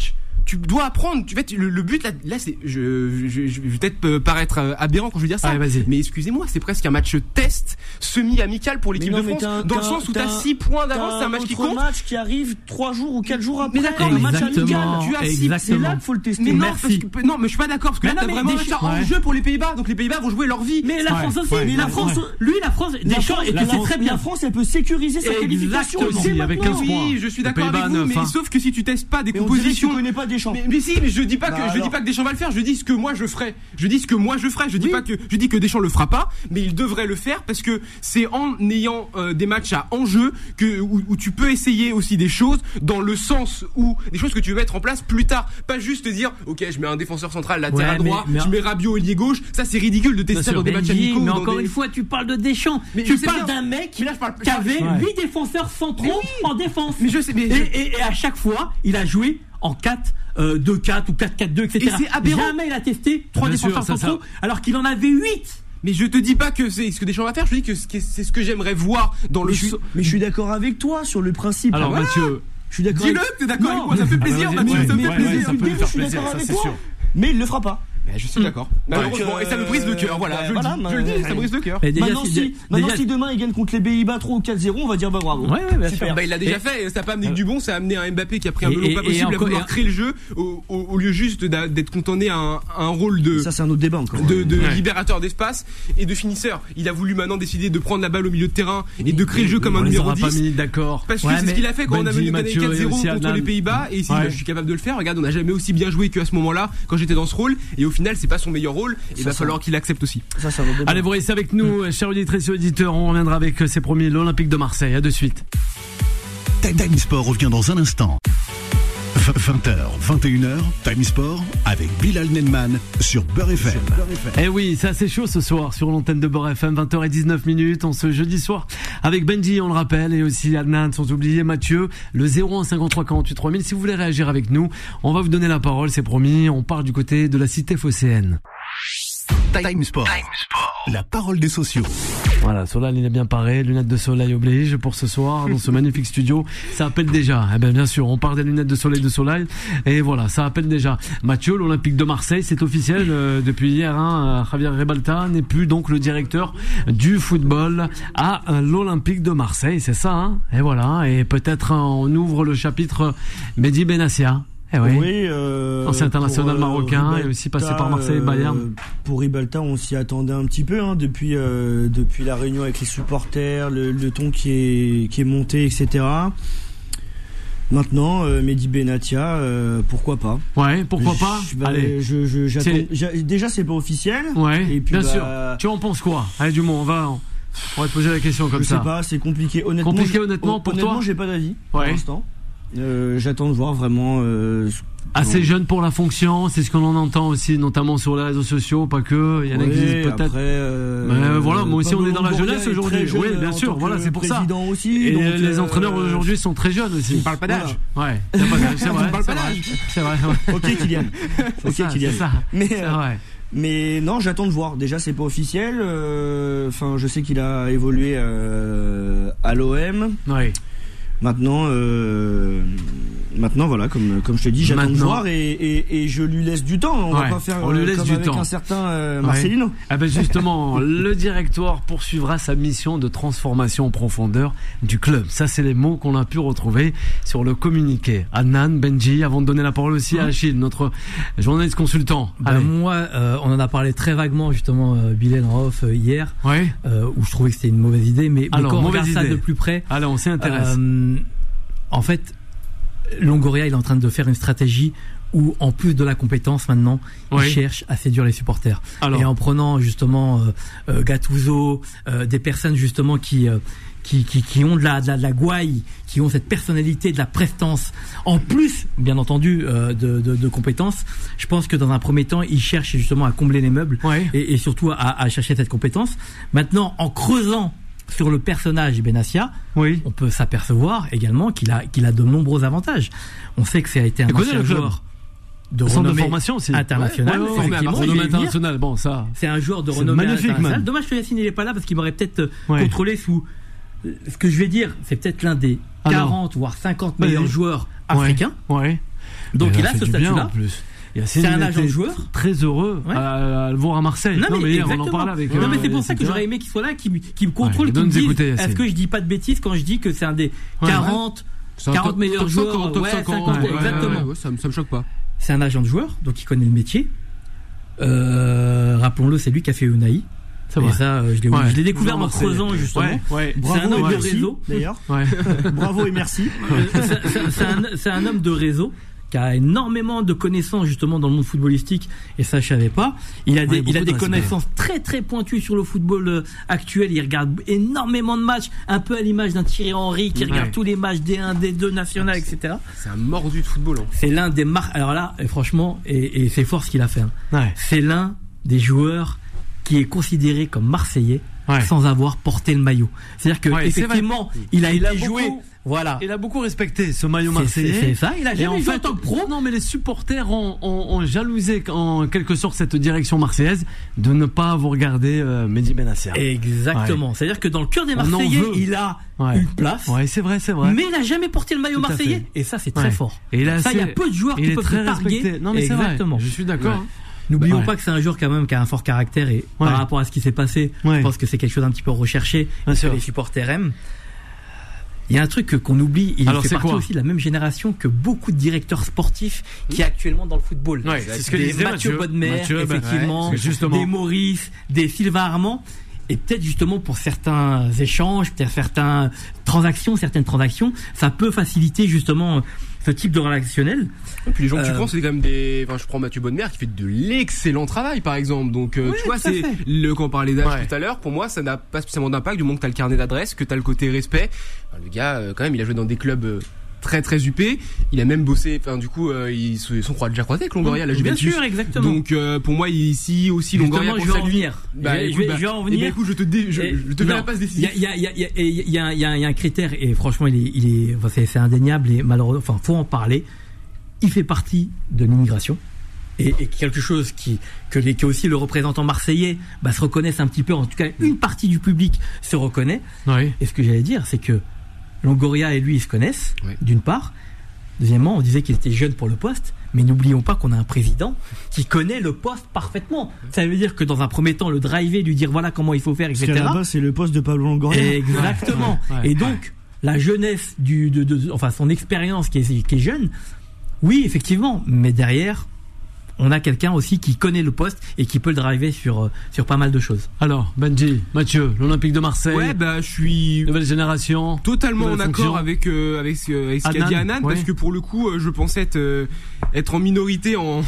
tu dois apprendre. Tu fait, le, le but là, là c'est, je, je, je vais peut-être paraître aberrant quand je vais dire ça. Allez, vas-y. Mais excusez-moi, c'est presque un match test semi-amical pour l'équipe non, de France, un, dans le sens où t'as six points d'avance, c'est un match qui compte. match qui arrive trois jours ou quatre jours après. Mais d'accord, un match amical. Tu as six. C'est là qu'il faut le tester. Mais non, Merci. parce que, non, mais je suis pas d'accord parce que mais là, non, t'as mais vraiment Deschamps, un ouais. enjeu pour les Pays-Bas, donc les Pays-Bas vont jouer leur vie. Mais la Ouais, France aussi, ouais, mais la ouais, France, ouais. lui, la France, Deschamps, et tu sais très bien. La France, elle peut sécuriser sa qualification. Exactement. C'est Avec maintenant. quinze points. Oui, je suis Les d'accord avec Pays-Bas, vous, neuf, mais hein. sauf que si tu testes pas des Mais on dirait que tu compositions. connais pas Deschamps. Mais, mais si, mais je dis pas que Bah je dis alors. pas que Deschamps va le faire. Je dis ce que moi je ferais. Je dis ce que moi je ferais. Je dis Oui. pas que je dis que Deschamps le fera pas, mais il devrait le faire parce que c'est en ayant euh, des matchs à enjeu que où, où tu peux essayer aussi des choses dans le sens où des choses que tu veux mettre en place plus tard. Pas juste te dire ok, je mets un défenseur central latéral Ouais, mais- droit, mais- je mets Rabiot ailier gauche. Ça c'est ridicule de tester ça dans des matchs Benji, amicaux. mais ou dans encore des- une fois, tu parles de Deschamps. Mais tu je sais parles bien. d'un mec Mais là, je parle- qui avait Ouais. huit défenseurs centraux Mais oui. en défense. Mais je sais, mais et, je- et- et à chaque fois, il a joué en quatre deux quatre ou quatre quatre deux, et cetera. Et c'est aberrant. Jamais il a testé trois Bien défenseurs sûr, ça, centraux alors qu'il en avait huit. Mais je te dis pas que c'est ce que Deschamps va faire. Je dis que c'est ce que j'aimerais voir dans le. Mais je suis- mais je suis d'accord avec toi sur le principe. Alors, voilà. Mathieu. Je suis d'accord. Dis-le, avec- t'es d'accord Non, avec moi, ça me fait plaisir, Ah, Mathieu, vas-y, ça me ouais, fait ouais, plaisir. ça peut lui je faire suis plaisir, d'accord ça avec c'est toi. sûr. Mais il le fera pas. Ben, je suis d'accord. Malheureusement, Donc, et ça me brise le cœur. Voilà, euh, je, voilà, le dis, je le dis, ça me brise le cœur. Mais déjà, Maintenant, si- si, déjà- maintenant si demain il gagne contre les Pays-Bas trois ou quatre zéro, on va dire bah bravo. Ouais, ouais, bien Super. sûr. Bah, il l'a déjà Et- fait, ça n'a pas amené que du bon, ça a amené un Mbappé qui a pris un Et- melon et- pas et possible à encore- vouloir et- créer le jeu au, au- au lieu juste d'a- d'être cantonné à un, un rôle de, Ça c'est un autre débat encore. de, de Ouais. libérateur d'espace et de finisseur. Il a voulu maintenant décider de prendre la balle au milieu de terrain et de créer le jeu comme On un les numéro aura pas dix. mis d'accord. Parce que Ouais, c'est ce mais qu'il a fait quand on a Benji, mené Mathieu quatre et zéro aussi contre Adnan. les Pays-Bas et ici Ouais. bah, je suis capable de le faire. Regarde, on n'a jamais aussi bien joué qu'à ce moment-là quand j'étais dans ce rôle et au final c'est pas son meilleur rôle. Il va ça. falloir qu'il accepte aussi. Ça c'est un autre débat. Allez, vous restez avec nous, chers auditrices et auditeurs. On reviendra avec, c'est promis, l'Olympique de Marseille. À de suite. Time Sport revient dans un instant. vingt heures, vingt et une heures, Time Sport avec Bilal Nenman sur Beurre F M. Eh oui, c'est assez chaud ce soir sur l'antenne de Beurre F M, vingt heures dix-neuf minutes, en ce jeudi soir, avec Benji, on le rappelle, et aussi Adnan, sans oublier Mathieu, le zéro un cinquante-trois quarante-huit trois mille. Si vous voulez réagir avec nous, on va vous donner la parole, c'est promis. On part du côté de la cité phocéenne. Time Sport. La parole des sociaux. Voilà, Solal, il est bien paré, lunettes de soleil oblige pour ce soir, dans ce magnifique studio. Ça appelle déjà, eh bien, bien sûr, on part des lunettes de soleil de Solal, et voilà, ça appelle déjà. Mathieu, l'Olympique de Marseille, c'est officiel, euh, depuis hier, hein, Javier Rebalta n'est plus donc le directeur du football à euh, l'Olympique de Marseille, c'est ça, hein, et voilà, et peut-être hein, on ouvre le chapitre Mehdi Benassia. Eh oui. Oui, euh, Ancien international pour, euh, marocain Ribalta, et aussi passé par Marseille et Bayern. euh, pour Ribalta, on s'y attendait un petit peu hein, depuis euh, depuis la réunion avec les supporters, le, le ton qui est qui est monté, et cetera. Maintenant, euh, Mehdi Benatia, euh, pourquoi pas? Ouais, pourquoi Je- pas? bah, Allez. je, je, j'attends- C'est- j'a- déjà c'est pas officiel. Ouais, et puis, bien bah, sûr. Tu en penses quoi? Allez, du moins, on va, on va te poser la question comme je ça. sais pas, c'est compliqué. Honnêtement, Compliqué, j'ai- honnêtement, pour honnêtement, toi j'ai pas d'avis pour Ouais. l'instant. Euh, j'attends de voir vraiment. Euh, ce- Assez non. jeune pour la fonction, c'est ce qu'on en entend aussi, notamment sur les réseaux sociaux, pas que. Il y en a qui Ouais, disent peut-être. après, euh, Mais voilà, moi aussi, on est dans la Pablo jeunesse Longoria est aujourd'hui. très jeune, Oui, bien en sûr, tant voilà, que c'est pour ça. président aussi. Et donc, les euh, entraîneurs aujourd'hui sont très jeunes aussi. On parle pas d'âge. Ouais, il y a pas d'âge, c'est vrai. On parle c'est pas vrai, d'âge. C'est vrai, ouais. Ok, Kylian. C'est Ok, ça, Kylian. c'est ça. Mais, C'est euh, vrai. mais non, j'attends de voir. Déjà, c'est pas officiel. euh, Enfin, je sais qu'il a évolué euh, à l'O M. Ouais. Maintenant, euh, maintenant, voilà, comme comme je te dis, j'attends de Maintenant. voir et, et, et je lui laisse du temps. On Ouais, va pas faire on lui euh, laisse comme du avec temps. un certain euh, Ouais. Marcelino. Ah ben justement, le directoire poursuivra sa mission de transformation en profondeur du club. Ça, c'est les mots qu'on a pu retrouver sur le communiqué. Adnan, Benji, avant de donner la parole aussi à Achille, notre journaliste consultant. Ben, Allez. moi, euh, on en a parlé très vaguement justement, euh, Bilal en off euh, hier, Ouais. euh, où je trouvais que c'était une mauvaise idée, mais, mais Alors, quand on mauvaise regarde ça idée. de plus près, Allez, on s'y intéresse. euh, en fait, Longoria, il est en train de faire une stratégie où, en plus de la compétence maintenant, Oui. il cherche à séduire les supporters. Alors. Et en prenant justement euh, euh, Gattuso, euh, des personnes justement qui euh, qui, qui qui ont de la, de la de la gouaille, qui ont cette personnalité, de la prestance, en plus, bien entendu, euh, de, de de compétences. Je pense que dans un premier temps, il cherche justement à combler les meubles Ouais. et, et surtout à, à chercher cette compétence. Maintenant, en creusant sur le personnage Benassia, Oui. on peut s'apercevoir également qu'il a qu'il a de nombreux avantages. On sait que ça a été un Il connaît ancien le club. joueur de Le centre de renommée formation aussi. internationale. Ouais, ouais, ouais, formé à effectivement, Marseille. il Renommée est venir. internationale. Bon, ça. C'est un joueur de C'est renommée magnifique, internationale. man. Dommage que Yacine n'est pas là parce qu'il m'aurait peut-être euh, Ouais. contrôlé sous. Ce que je vais dire, c'est peut-être l'un des Alors. quarante voire cinquante Vas-y. meilleurs joueurs Ouais. africains. Ouais. Donc il, il a ce statut-là. C'est un agent de joueur très heureux ouais. à, à le voir à Marseille. Non, non mais, mais on en parle avec. Non euh, mais c'est pour ça que j'aurais aimé qu'il soit là, qu'il qui me contrôle, ouais, qu'il me dise. Est-ce que je dis pas de bêtises quand je dis que c'est un des ouais, quarante, ouais. quarante meilleurs top joueurs, cinquante, top ouais, cinquante, cinquante, ouais, exactement. Ouais, ouais, ça, ça me choque pas. C'est un agent de joueur, donc il connaît le métier. Euh, rappelons-le, c'est lui qui a fait Unai. C'est et ça, je l'ai, ouais. je l'ai découvert en creusant justement. Ouais, ouais. Bravo, c'est un homme de merci, réseau. D'ailleurs. Ouais. Bravo et merci. c'est, c'est, c'est, un, c'est un homme de réseau qui a énormément de connaissances justement dans le monde footballistique, et ça je savais pas. Il a des, ouais, il a des connaissances très très pointues sur le football actuel. Il regarde énormément de matchs, un peu à l'image d'un Thierry Henry qui ouais. regarde tous les matchs D un, D deux national, et cetera. C'est un mordu de football. Hein. C'est l'un des marques. Alors là, et franchement, et, et c'est fort ce qu'il a fait. Hein. Ouais. C'est l'un des joueurs qui est considéré comme Marseillais ouais. sans avoir porté le maillot. C'est-à-dire que ouais, effectivement, il a, il a joué. Beaucoup... Voilà. Il a beaucoup respecté ce maillot marseillais. C'est, c'est ça. Il a jamais en joué fait, en tant que pro. Non, mais les supporters ont, ont, ont jalousé en quelque sorte cette direction marseillaise de ne pas avoir gardé euh, Mehdi Benassia. Exactement. Ouais. C'est-à-dire que dans le cœur des Marseillais, il a ouais. une place. Ouais, c'est vrai, c'est vrai. Mais il n'a jamais porté le maillot marseillais. Et ça, c'est très ouais. fort. Et là, ça, il y a peu de joueurs qui peuvent se targuer. Non, mais c'est exactement. Vrai. Je suis d'accord. Ouais. N'oublions ouais. pas que c'est un joueur quand même qui a un fort caractère et ouais. par rapport à ce qui s'est passé, ouais. je pense que c'est quelque chose d'un petit peu recherché et que les supporters aiment. Il y a un truc qu'on oublie, il Alors, fait partie quoi aussi de la même génération que beaucoup de directeurs sportifs qui est actuellement dans le football. Ouais, c'est ce que des disait Mathieu Bodmer, Mathieu, effectivement, ouais, des Maurice, des Sylvain Armand. Et peut-être justement pour certains échanges, peut-être certaines transactions, certaines transactions, ça peut faciliter justement ce type de relationnel. Et puis les gens que euh... tu prends, c'est quand même des. Enfin, je prends Mathieu Bonnemer qui fait de l'excellent travail, par exemple. Donc, euh, oui, tu vois, c'est le quand on parlait d'âge ouais. tout à l'heure. Pour moi, ça n'a pas spécialement d'impact du moment que t'as le carnet d'adresse, que t'as le côté respect. Enfin, le gars, euh, quand même, il a joué dans des clubs. Euh, très très huppé, il a même bossé, enfin du coup euh, ils sont croisés déjà croisés avec Longoria, la Juventus. Bien sûr, exactement. Donc euh, pour moi ici aussi Longoria pour saluer. Bah, je, écoute, je, vais, bah, je vais en venir. Et bah, écoute, je te dé, je, je te fais la passe décisive. Il y a il y a il y a il y a il y a, y a un critère et franchement il est il est enfin, c'est, c'est indéniable et malheureusement enfin faut en parler. Il fait partie de l'immigration. Et, et quelque chose qui que, les, que aussi le représentant marseillais bah, se reconnaisse un petit peu, en tout cas une partie du public se reconnaît. Oui. Et ce que j'allais dire, c'est que Longoria et lui ils se connaissent, oui. d'une part. Deuxièmement, on disait qu'il était jeune pour le poste, mais n'oublions pas qu'on a un président qui connaît le poste parfaitement. Ça veut dire que dans un premier temps, le driver, lui dire voilà comment il faut faire, et cetera. Parce qu'à la base, c'est le poste de Pablo Longoria. Exactement. Ouais, ouais, et donc, ouais. la jeunesse du, de, de, enfin son expérience qui est, qui est jeune, oui effectivement, mais derrière. On a quelqu'un aussi qui connaît le poste et qui peut le driver sur sur pas mal de choses. Alors, Benji, Mathieu, l'Olympique de Marseille. Ouais, bah je suis nouvelle génération. Totalement en accord avec euh, avec, euh, avec ce qu'a dit Hanan, ouais. parce que pour le coup, euh, je pensais être euh, être en minorité en,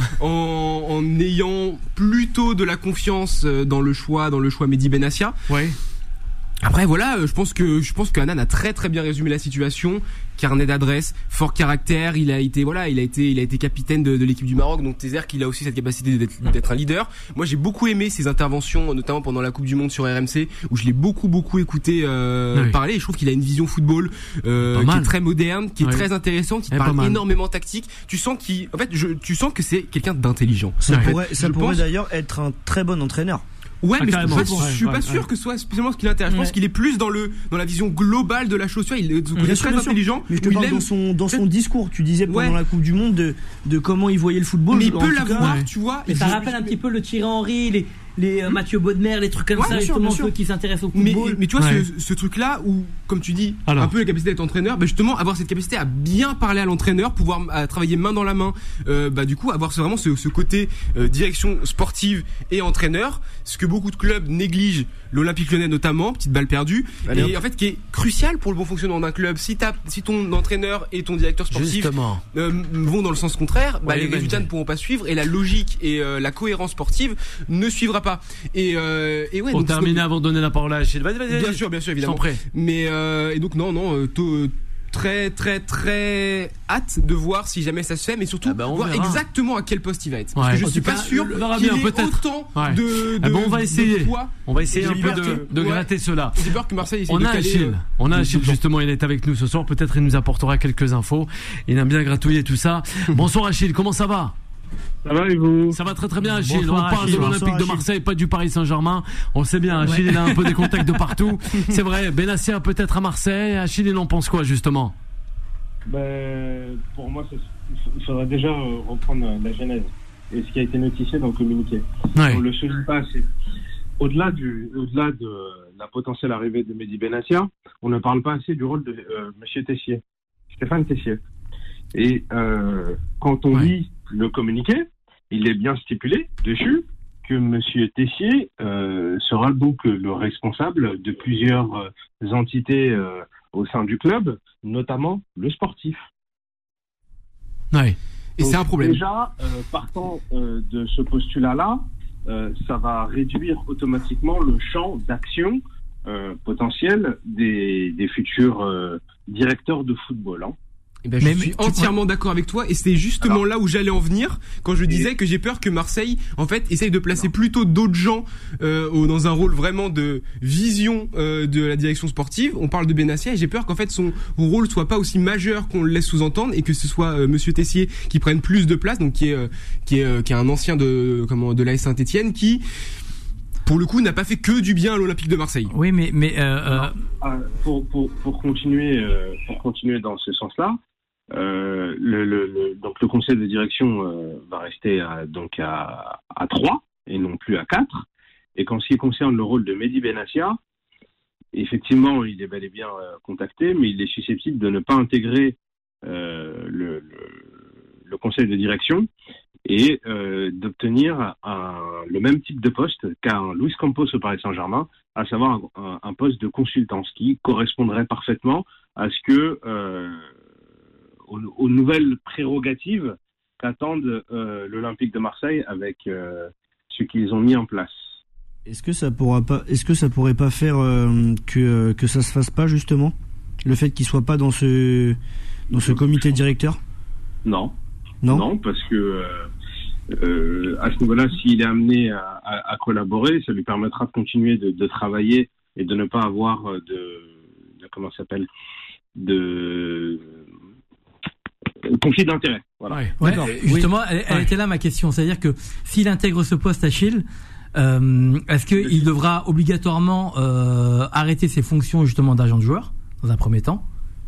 en en ayant plutôt de la confiance dans le choix dans le choix Mehdi Benassia. Ouais. Après voilà, je pense que je pense que Hanan a très très bien résumé la situation. Carnet d'adresse, fort caractère, il a été voilà, il a été il a été capitaine de, de l'équipe du Maroc, donc Tézer qu'il a aussi cette capacité d'être, d'être un leader. Moi j'ai beaucoup aimé ses interventions, notamment pendant la Coupe du Monde sur R M C, où je l'ai beaucoup beaucoup écouté euh, oui. parler. Et je trouve qu'il a une vision football euh, qui est très moderne, qui est oui. très intéressante, qui parle énormément tactique. Tu sens qu'il, en fait, je, tu sens que c'est quelqu'un d'intelligent. Ça en fait, pourrait, ça pourrait pense... d'ailleurs être un très bon entraîneur. Ouais, ah, mais je, je, je, je suis ouais, pas ouais, sûr ouais. que ce soit spécialement ce qui l'intéresse. Je ouais. pense qu'il est plus dans le dans la vision globale de la chose. Tu vois, il est, il est très intelligent. Mais je te parle aime... dans son dans son discours. Tu disais pendant ouais. la Coupe du Monde de de comment il voyait le football. Mais il peut l'avoir, ouais. tu vois. Mais ça rappelle un petit peu le Thierry Henry, les les euh, Mathieu Bodmer, les trucs comme ouais, ça, justement ceux qui s'intéressent au football. Mais, mais tu vois ouais. ce, ce truc-là où, comme tu dis, Alors. un peu la capacité d'être entraîneur, bah justement avoir cette capacité à bien parler à l'entraîneur, pouvoir à travailler main dans la main, euh, bah du coup avoir vraiment ce, ce côté euh, direction sportive et entraîneur, ce que beaucoup de clubs négligent, l'Olympique Lyonnais notamment, petite balle perdue, Allez, et en fait qui est crucial pour le bon fonctionnement d'un club. Si t'as, si ton entraîneur et ton directeur sportif euh, vont dans le sens contraire, bah ouais, les résultats ne pourront pas suivre et la logique et euh, la cohérence sportive ne suivra pas. Et, euh, et ouais. Pour donc, terminer, avant de donner la parole à Achille, vas-y, vas-y. Bien sûr, bien sûr, évidemment. Prêt. Mais euh, et donc non, non, euh, tôt, très, très, très hâte de voir si jamais ça se fait, mais surtout ah bah voir verra. exactement à quel poste il va être. Parce ouais. que je en suis pas cas, sûr qu'il ait autant ouais. de, de. Ah bon, on va essayer. Poids on va essayer un peu de, de ouais. gratter cela. J'ai peur que Marseille essaie on de a caler. Achille. Euh, on a Achille justement, il est avec nous ce soir. Peut-être il nous apportera quelques infos. Il aime bien gratouiller tout ça. Bonsoir Achille, comment ça va? Ça va et vous? Ça va très très bien Achille. Bonsoir, on parle Achille, de l'Olympique de Marseille, pas du Paris Saint-Germain. On le sait bien, Achille ouais. il a un peu des contacts de partout. C'est vrai, Benassia peut-être à Marseille. Achille il en pense quoi justement? Ben, pour moi, ça, il faudrait déjà reprendre la genèse et ce qui a été notifié dans le communiqué. Ouais. On le souligne pas assez. Au-delà du, au-delà de la potentielle arrivée de Mehdi Benatia, on ne parle pas assez du rôle de euh, Monsieur Tessier, Stéphane Tessier. Et euh, quand on ouais. lit le communiqué, il est bien stipulé dessus que Monsieur Tessier euh, sera donc le responsable de plusieurs euh, entités euh, au sein du club, notamment le sportif. Ouais. Et donc, c'est un problème. Déjà, euh, partant euh, de ce postulat-là, euh, ça va réduire automatiquement le champ d'action euh, potentiel des, des futurs euh, directeurs de football. Hein. Eh ben, je Mais- suis mais tu- entièrement d'accord avec toi et c'est justement Alors, là où j'allais en venir quand je disais que j'ai peur que Marseille en fait essaye de placer plutôt d'autres gens euh, au- dans un rôle vraiment de vision euh, de la direction sportive. On parle de Benassia et j'ai peur qu'en fait son rôle soit pas aussi majeur qu'on le laisse sous-entendre et que ce soit euh, Monsieur Tessier qui prenne plus de place, donc qui est euh, qui est euh, qui est un ancien de comment de l'A S Saint-Étienne qui pour le coup n'a pas fait que du bien à l'Olympique de Marseille. Oui, mais mais euh, euh, Euh, pour, pour, pour continuer euh, pour continuer dans ce sens-là, euh, le, le, le, donc le conseil de direction euh, va rester à, donc à, à trois et non plus à quatre. Et qu'en ce qui concerne le rôle de Mehdi Benassia, effectivement, il est bel et bien euh, contacté, mais il est susceptible de ne pas intégrer euh, le, le, le conseil de direction et euh, d'obtenir un, le même type de poste qu'un Luis Campos au Paris Saint-Germain, à savoir un, un, un poste de consultant, ce qui correspondrait parfaitement à ce que euh, aux, aux nouvelles prérogatives qu'attendent euh, l'Olympique de Marseille avec euh, ce qu'ils ont mis en place. Est-ce que ça pourra pas, est-ce que ça pourrait pas faire euh, que que ça se fasse pas justement, le fait qu'il soit pas dans ce dans ce comité directeur? Non, Non. non, parce que euh, euh, à ce niveau-là, s'il est amené à, à, à collaborer, ça lui permettra de continuer de, de travailler et de ne pas avoir de, de comment ça s'appelle, de conflit d'intérêt. Voilà. Ouais. ouais, D'accord. justement, Oui. elle, elle Ouais. était là ma question, c'est-à-dire que s'il intègre ce poste à Chile, euh, est-ce qu'il devra obligatoirement euh, arrêter ses fonctions justement d'agent de joueur dans un premier temps?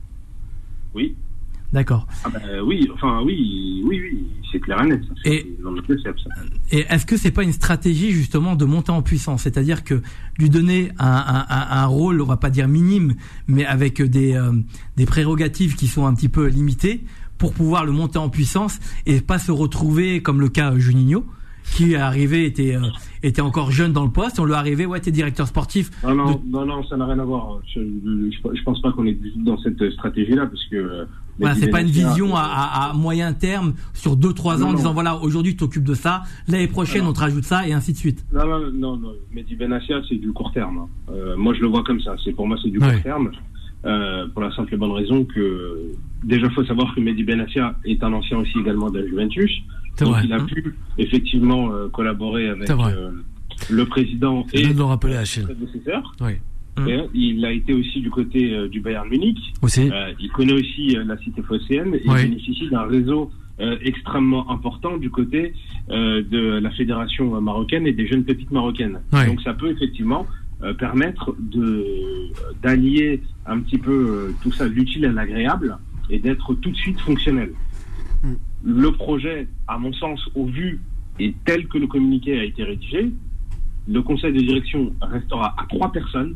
Oui. D'accord. Ah ben, oui, enfin oui, oui, oui, c'est clair et net. Ça, c'est Et- dans le concept, ça. Et est-ce que c'est pas une stratégie justement de monter en puissance, c'est-à-dire que lui donner un, un, un, un rôle, on va pas dire minime, mais avec des euh, des prérogatives qui sont un petit peu limitées pour pouvoir le monter en puissance et pas se retrouver comme le cas euh, Juninho qui est arrivé était euh, était encore jeune dans le poste, on lui est arrivé ouais t'es directeur sportif. Non, non, de- non, non, ça n'a rien à voir. Je, je, je pense pas qu'on est du tout dans cette stratégie-là, parce que. euh, Voilà, Mehdi c'est pas une Benassia, vision euh, à, à, à moyen terme sur deux trois ans Non, en non. disant voilà aujourd'hui tu t'occupes de ça, l'année prochaine Alors. on te rajoute ça et ainsi de suite. Non, non, non, non. Mehdi Benassia, c'est du court terme. hein. Euh, moi, je le vois comme ça. C'est pour moi, c'est du Ouais. court terme, euh, pour la simple et bonne raison que déjà, faut savoir que Mehdi Benassia est un ancien aussi également de la Juventus. C'est Donc, vrai. il a pu effectivement euh, collaborer avec C'est vrai. euh, le président C'est et bien de le rappeler, Achille. ses prédécesseurs. Oui. Et il a été aussi du côté euh, du Bayern Munich. Aussi. Euh, il connaît aussi euh, la cité phocéenne et Oui. il bénéficie d'un réseau euh, extrêmement important du côté euh, de la fédération euh, marocaine et des jeunes pépites marocaines. Oui. Donc ça peut effectivement euh, permettre de d'allier un petit peu euh, tout ça, l'utile à l'agréable, et d'être tout de suite fonctionnel. Mm. Le projet, à mon sens, au vu et tel que le communiqué a été rédigé, le conseil de direction restera à trois personnes.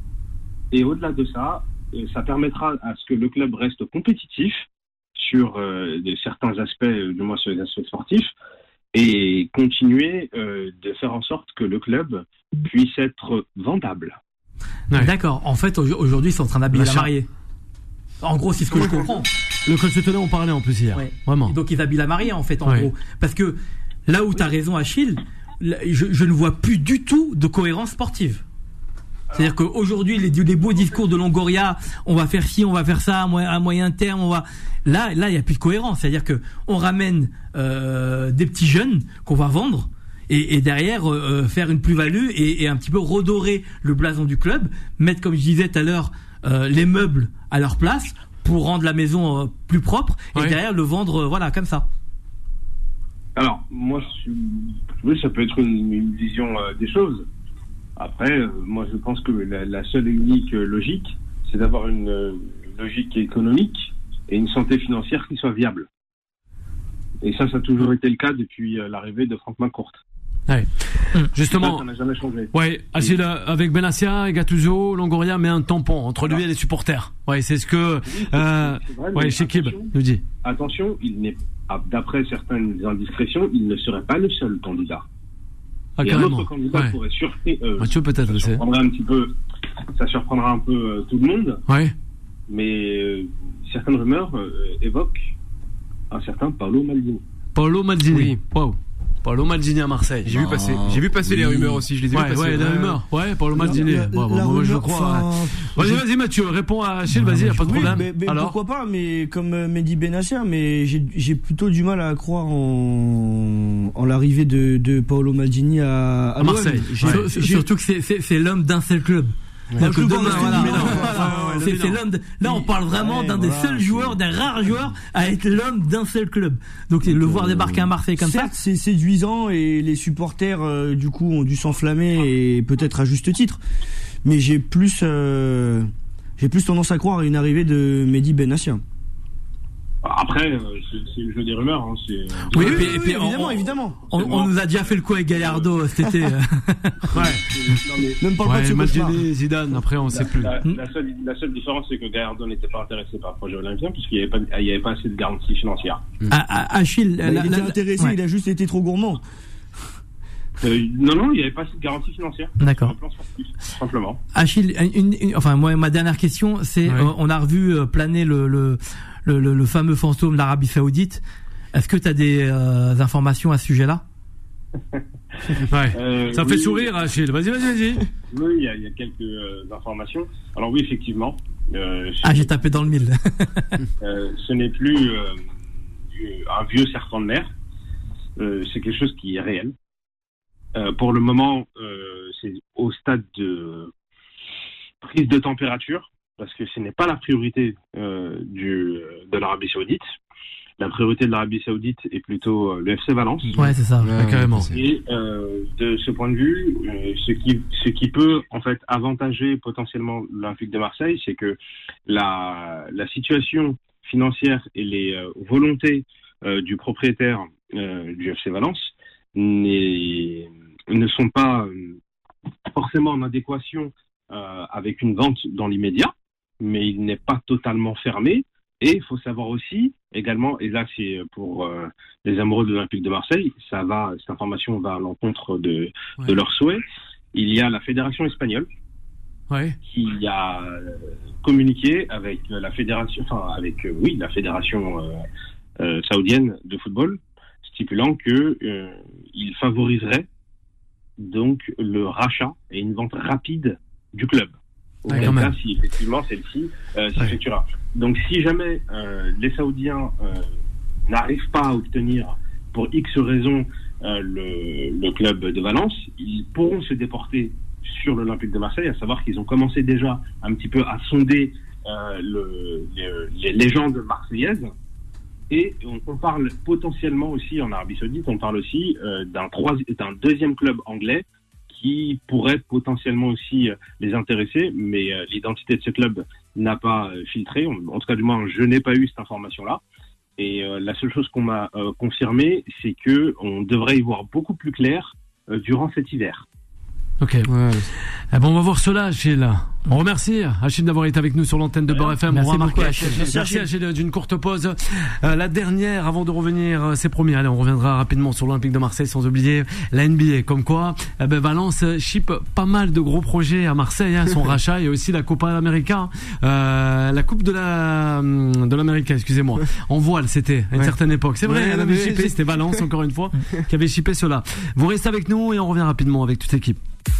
Et au-delà de ça, euh, ça permettra à ce que le club reste compétitif sur euh, de certains aspects, euh, du moins sur les aspects sportifs, et continuer euh, de faire en sorte que le club puisse être vendable. Ouais. D'accord. En fait au- aujourd'hui ils sont en train d'habiller la L'achat. mariée. En gros c'est ce que je comprends. Le coach Tenay en parlait en plus hier. Ouais. Vraiment. Et donc ils habillent la mariée en fait en Ouais. gros. Parce que là où tu as raison Achille, là, je, je ne vois plus du tout de cohérence sportive. C'est-à-dire qu'aujourd'hui, les, les beaux discours de Longoria, on va faire ci, on va faire ça, à moyen, à moyen terme, on va. Là, là, il n'y a plus de cohérence. C'est-à-dire que on ramène euh, des petits jeunes qu'on va vendre et, et derrière euh, faire une plus-value et, et un petit peu redorer le blason du club, mettre, comme je disais tout à l'heure, euh, les meubles à leur place pour rendre la maison euh, plus propre et Ouais. derrière le vendre, euh, voilà, comme ça. Alors, moi, je, oui, ça peut être une, une vision euh, des choses. Après, euh, moi, je pense que la, la seule et unique euh, logique, c'est d'avoir une, euh, une logique économique et une santé financière qui soit viable. Et ça, ça a toujours été le cas depuis euh, l'arrivée de Franck McCourt. Ouais. Justement, ça n'a jamais changé. Ouais, Achille, avec Benassia et Gattuso, Longoria met un tampon entre lui et les supporters. Ouais, c'est ce que oui, euh, c'est vrai, ouais, Shekib nous dit. Attention, il n'est, d'après certaines indiscrétions, il ne serait pas le seul candidat. Ah, et carrément. un autre candidat Ouais. pourrait surprendre. Euh, Mathieu peut-être ça aussi. surprendra un petit peu. Ça surprendra un peu euh, tout le monde. Ouais. Mais euh, certaines rumeurs euh, évoquent un certain Paolo Maldini. Paolo Maldini. Oui. Wow. Paolo Maldini à Marseille. J'ai vu passer, j'ai vu passer oui. les rumeurs aussi. Je les ai ouais, vu passer. Ouais, les rumeurs. Ouais, Paolo Maldini. La, la, bon, bon, la moi, rumeur, je le crois. enfin, Vas-y, vas-y, Mathieu, réponds à Achille. Vas-y, y a pas de oui, problème. mais, mais Alors. pourquoi pas, mais comme euh, Mehdi Benassia, mais j'ai, j'ai plutôt du mal à croire en, en l'arrivée de, de Paolo Maldini à, à, À Marseille. J'ai, Ouais. j'ai, Surtout que c'est, c'est, c'est l'homme d'un seul club. Ouais. Donc Le demain, club, voilà, mais non, voilà, voilà, c'est, ouais, c'est non. l'homme de- là on parle vraiment Ouais, d'un des voilà, seuls c'est- joueurs, des rares joueurs à être l'homme d'un seul club. Donc le voir débarquer à Marseille comme certes, ça. c'est séduisant et les supporters euh, du coup ont dû s'enflammer et peut-être à juste titre. Mais j'ai plus, euh, j'ai plus tendance à croire à une arrivée de Mehdi Benassia. Après, euh, c'est, c'est le jeu des rumeurs. Hein, c'est... Oui, Oui, et puis, oui, et puis oui, on- évidemment, on, évidemment. on, on nous a déjà fait le coup avec Gallardo cet été. Ouais. Non, mais Ne me parle pas de Ouais, ce cauchemar. Maldini, Zidane. Après, on sait plus. La, Hmm. la, seule, la seule différence, c'est que Gallardo n'était pas intéressé par le projet olympien puisqu'il n'y avait, pas- il y avait pas assez de garanties financières. À- à- Achille, Bah, la- il était la- intéressé, ouais. il a juste été trop gourmand. Euh, non, non, il n'y avait pas assez de garanties financières. D'accord. Sur un plan sportif, tout simplement. Achille, une, une- enfin moi ma dernière question, c'est Ouais. euh, on a revu euh, planer le le, le le le fameux fantôme d'Arabie Saoudite. Est-ce que tu as des euh, informations à ce sujet-là? Ouais. Euh, Ça oui, fait sourire, Achille. Vas-y, vas-y, vas-y. Oui, il y, a- il y a quelques euh, informations. Alors oui, effectivement, euh, ce, Ah, j'ai tapé dans le mille. euh, ce n'est plus euh, un vieux serpent de mer. Euh, c'est quelque chose qui est réel. Euh, pour le moment, euh, c'est au stade de prise de température, parce que ce n'est pas la priorité euh, du, de l'Arabie Saoudite. La priorité de l'Arabie Saoudite est plutôt euh, le F C Valence. Ouais, c'est ça. Ouais, carrément. Et euh, de ce point de vue, euh, ce qui ce qui peut en fait avantager potentiellement l'Olympique de Marseille, c'est que la la situation financière et les euh, volontés euh, du propriétaire euh, du F C Valence n'est, ne sont pas euh, forcément en adéquation euh, avec une vente dans l'immédiat, mais il n'est pas totalement fermé. Et il faut savoir aussi, également, et là c'est pour euh, les amoureux de l'Olympique de Marseille, ça va, cette information va à l'encontre de, Ouais. de leurs souhaits. Il y a la fédération espagnole Ouais. qui a euh, communiqué avec la fédération, enfin avec euh, oui la fédération euh, euh, saoudienne de football, stipulant que euh, il favoriserait donc le rachat et une vente rapide du club. Ouais, Auquel quand cas, même. si effectivement celle-ci euh, s'effectuera. Donc si jamais euh, les Saoudiens euh, n'arrivent pas à obtenir pour X raisons euh, le, le club de Valence, ils pourront se déporter sur l'Olympique de Marseille, à savoir qu'ils ont commencé déjà un petit peu à sonder euh, le, les, les légendes marseillaises. Et on, on parle potentiellement aussi en Arabie Saoudite, on parle aussi euh, d'un, troisi- d'un deuxième club anglais qui pourrait potentiellement aussi euh, les intéresser, mais euh, l'identité de ce club n'a pas euh, filtré. En, en tout cas, du moins, je n'ai pas eu cette information-là. Et euh, la seule chose qu'on m'a euh, confirmée, c'est que on devrait y voir beaucoup plus clair euh, durant cet hiver. Ok. Ouais. Eh ben, on va voir cela, Achille. On remercie Achille d'avoir été avec nous sur l'antenne de Beurre F M. Merci On va beaucoup, marquer- Achille. Merci, Merci, Achille d'une courte pause. Euh, la dernière avant de revenir, euh, c'est promis. Allez, on reviendra rapidement sur l'Olympique de Marseille sans oublier la N B A. Comme quoi, eh ben, Valence ship pas mal de gros projets à Marseille, hein, son rachat et aussi la Copa América, euh, la Coupe de la de l'Amérique, excusez-moi. En voile, c'était à une Ouais. certaine époque. C'est vrai, Ouais, elle non, avait mais shippé, c'est- c'était Valence encore une fois qui avait shippé cela. Vous restez avec nous et on revient rapidement avec toute l'équipe.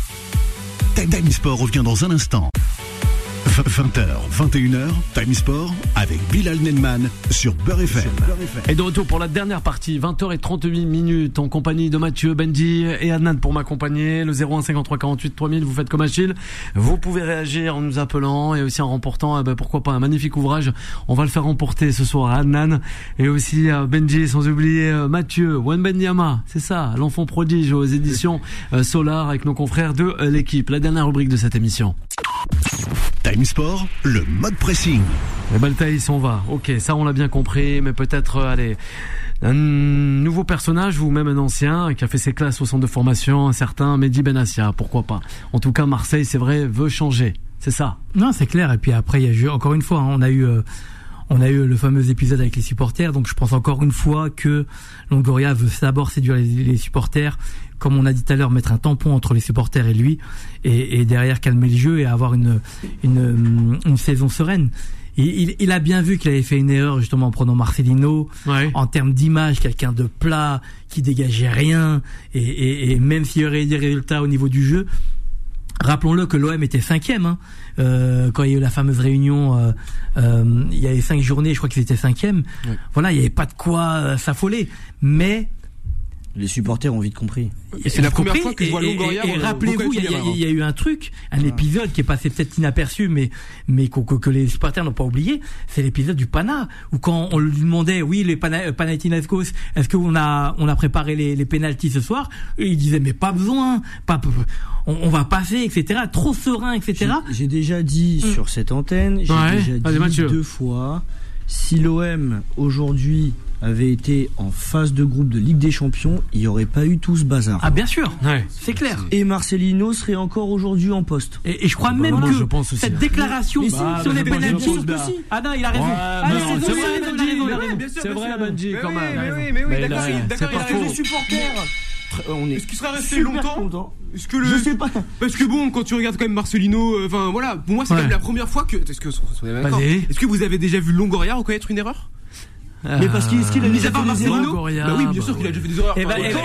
Time Sport revient dans un instant. vingt heures, vingt et une heures, Time Sport avec Bilal Nenman sur Beurre F M. Et de retour pour la dernière partie, vingt heures trente-huit minutes, en compagnie de Mathieu, Benji et Adnan pour m'accompagner. Le zéro un cinquante-trois quarante-huit trois mille, vous faites comme Achille. Vous pouvez réagir en nous appelant et aussi en remportant, eh ben, pourquoi pas, un magnifique ouvrage. On va le faire remporter ce soir à Adnan et aussi à Benji, sans oublier euh, Mathieu, Wenbenyama, c'est ça, l'enfant prodige aux éditions euh, Solar avec nos confrères de euh, l'équipe. La dernière rubrique de cette émission. Time Sport, le mode pressing. Les Baltaï s'en va. Ok, ça on l'a bien compris, mais peut-être, euh, allez, un nouveau personnage ou même un ancien qui a fait ses classes au centre de formation, un certain Mehdi Benassia, pourquoi pas. En tout cas, Marseille, c'est vrai, veut changer. C'est ça. Non, c'est clair. Et puis après, il y a encore une fois, hein, on a eu, euh, on a eu le fameux épisode avec les supporters. Donc je pense encore une fois que Longoria veut d'abord séduire les, les supporters, comme on a dit tout à l'heure, mettre un tampon entre les supporters et lui, et, et derrière calmer le jeu et avoir une une, une saison sereine. Il, il, il a bien vu qu'il avait fait une erreur justement en prenant Marcelino, ouais. En termes d'image, quelqu'un de plat, qui dégageait rien, et, et, et même s'il y aurait des résultats au niveau du jeu, rappelons-le que l'O M était cinquième, hein, euh, quand il y a eu la fameuse réunion, euh, euh, il y avait cinq journées, je crois qu'ils étaient cinquième. Ouais. Voilà, il n'y avait pas de quoi euh, s'affoler, mais les supporters ont vite compris. Et c'est la première fois que je vois Longoria. Et, et, et rappelez-vous, il y, y, y a eu un truc, un ah. épisode qui est passé peut-être inaperçu, mais mais que, que, que les supporters n'ont pas oublié. C'est l'épisode du Pana, où quand on lui demandait, oui, les Pana, Panathinaikos, est-ce qu'on a on a préparé les, les pénaltys ce soir? Et il disait, mais pas besoin, pas, on, on va passer, et cetera. Trop serein, et cetera. J'ai, j'ai déjà dit mmh. sur cette antenne, j'ai ouais. déjà dit Allez, deux fois, si l'O M aujourd'hui avait été en phase de groupe de Ligue des Champions, il n'y aurait pas eu tout ce bazar. Ah bien sûr, ouais. C'est clair. Et Marcelino serait encore aujourd'hui en poste. Et, et je crois bah, même bah, que je aussi, cette hein. déclaration mais bah, sur les pénaltys. Ah non, il a raison. Ouais, non, c'est vrai, c'est vrai, Benji, quand même. Mais oui, mais oui, d'accord, d'accord, il a raison. Les supporters. On est Est-ce qu'il sera resté longtemps content. Est-ce que le... Je sais pas. Parce que bon, quand tu regardes quand même Marcelino, enfin euh, voilà, pour moi c'est ouais. quand même la première fois que. Est-ce que, Est-ce que vous avez déjà vu Longoria reconnaître une erreur? Mais parce qu'il, est-ce qu'il a déjà fait des erreurs? Bah oui, bien sûr qu'il a déjà fait des erreurs. Et bah, il a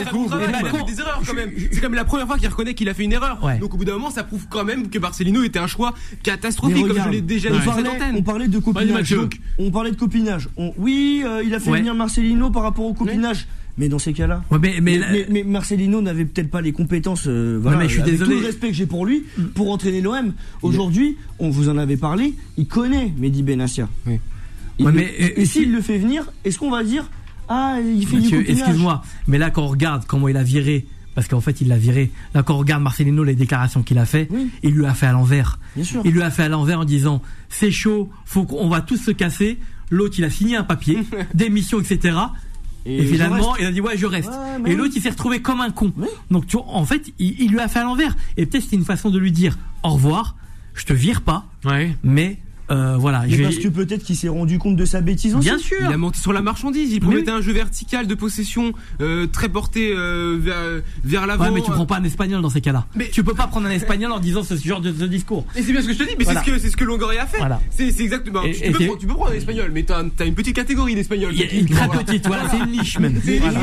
fait des erreurs quand même. C'est quand même la première fois qu'il reconnaît qu'il a fait une erreur. Donc au bout d'un moment, ça prouve quand même que Marcelino était un choix catastrophique, comme je l'ai déjà dit sur cette antenne. On parlait de copinage. On parlait de copinage. Oui, il a fait venir Marcelino par rapport au copinage. Mais dans ces cas-là, ouais, mais, mais, mais, mais Marcelino n'avait peut-être pas les compétences. Euh, voilà, ouais, mais je suis avec désolé. Tout le respect que j'ai pour lui, pour entraîner l'O M. Aujourd'hui, on vous en avait parlé. Il connaît Mehdi Benassia. Oui. Ouais, mais, et, et s'il le fait venir, est-ce qu'on va dire ah il fait Mathieu, du copinage? Excuse-moi, mais là quand on regarde comment il a viré, parce qu'en fait il l'a viré. Là quand on regarde Marcelino, les déclarations qu'il a fait, oui. il lui a fait à l'envers. Bien sûr. Il lui a fait à l'envers en disant c'est chaud, faut qu'on va tous se casser. L'autre il a signé un papier, démission, et cetera. Et, et finalement, il a dit ouais, je reste. Ouais, et l'autre, il s'est retrouvé comme un con. Oui. Donc, tu vois, en fait, il, il lui a fait à l'envers. Et peut-être c'est une façon de lui dire au revoir. Je te vire pas. Ouais. Mais euh, voilà. Mais parce vais... que peut-être qu'il s'est rendu compte de sa bêtise aussi. Bien sûr. Il a menti sur la marchandise. Il promettait oui. un jeu vertical de possession euh, très porté euh, vers vers l'avant. Ouais, mais tu prends pas un espagnol dans ces cas-là. Mais tu peux pas prendre un espagnol en disant ce genre de, de discours. Et c'est bien ce que je te dis. Mais voilà. c'est ce que c'est ce que Longoria a fait. Voilà. C'est, c'est exactement. Et, tu, et peux prendre, tu peux prendre un espagnol, mais t'as, t'as une petite catégorie d'espagnol. Une très petite. Voilà, c'est une niche même. C'est des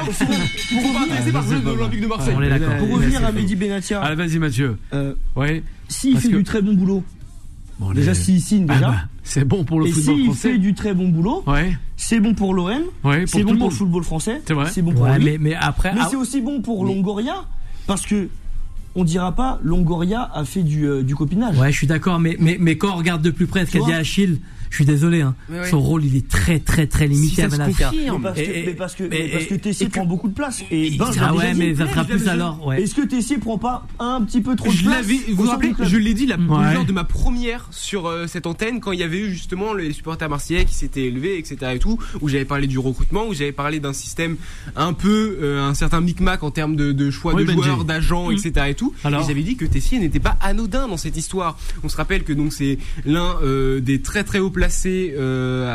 gens qui sont pas intéressés par l'Olympique de Marseille. On est d'accord. Pour revenir à Mehdi Benassia. Allez, vas-y, Mathieu. Ouais. S'il fait du très bon boulot. Bon, déjà, s'il si, signe déjà, ah bah, c'est bon pour le et football si français. Et s'il fait du très bon boulot, ouais. c'est bon pour l'O M, ouais, pour c'est bon le pour le football français, c'est, vrai. c'est bon pour ouais, lui. Mais, mais, après, mais ah, c'est aussi bon pour mais... Longoria, parce que on dira pas Longoria a fait du, euh, du copinage. Ouais, je suis d'accord, mais, mais, mais quand on regarde de plus près ce qu'a dit Achille, je suis désolé, hein. Ouais, ouais. Son rôle il est très très très limité si à Benassia. Mais parce que mais parce que Tessier prend beaucoup de place et ben, ah ouais, mais ça sera plus alors. Ouais. Est-ce que Tessier prend pas un petit peu trop de je place? Vous vous rappelez, je l'ai dit la ouais. lors de ma première sur euh, cette antenne quand il y avait eu justement les supporters marseillais qui s'étaient élevés, et cetera et tout, où j'avais parlé du recrutement, où j'avais parlé d'un système un peu euh, un certain micmac en termes de, de choix oui, de joueurs, d'agents, mmh. et cetera et tout. Alors. Et j'avais dit que Tessier n'était pas anodin dans cette histoire. On se rappelle que donc c'est l'un euh, des très très haut placés. Euh,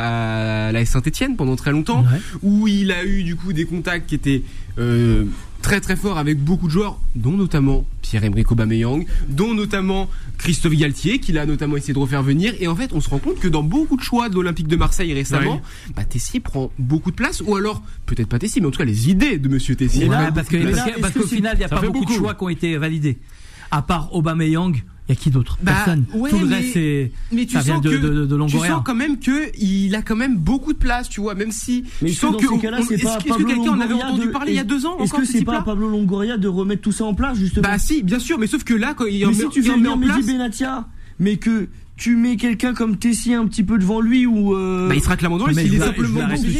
à la Saint-Etienne pendant très longtemps, ouais. où il a eu du coup des contacts qui étaient euh, très très forts avec beaucoup de joueurs, dont notamment Pierre-Emerick Aubameyang, dont notamment Christophe Galtier, qu'il a notamment essayé de refaire venir. Et en fait, on se rend compte que dans beaucoup de choix de l'Olympique de Marseille récemment, ouais. bah, Tessier prend beaucoup de place, ou alors peut-être pas Tessier, mais en tout cas les idées de Monsieur Tessier. Là, parce, que, parce, que, parce qu'au final, il n'y a pas beaucoup, beaucoup de choix qui ont été validés, à part Aubameyang. Il y a qui d'autre? Bah, Personne. Ouais, Tout le mais, reste, c'est, mais tu ça vient sens de, que, de, de, de Longoria. Tu sens quand même que il a quand même beaucoup de place, tu vois, même si mais tu sens que, on, est-ce, est-ce, pas est-ce que quelqu'un en avait entendu de, parler il y a deux ans? Est-ce que c'est pas à Pablo Longoria de remettre tout ça en place, justement? Bah si, bien sûr, mais sauf que là, quand il mais si tu fais venir Mehdi Benassia, mais que tu mets quelqu'un comme Tessier un petit peu devant lui ou euh... bah, il sera clairement devant lui, il est simplement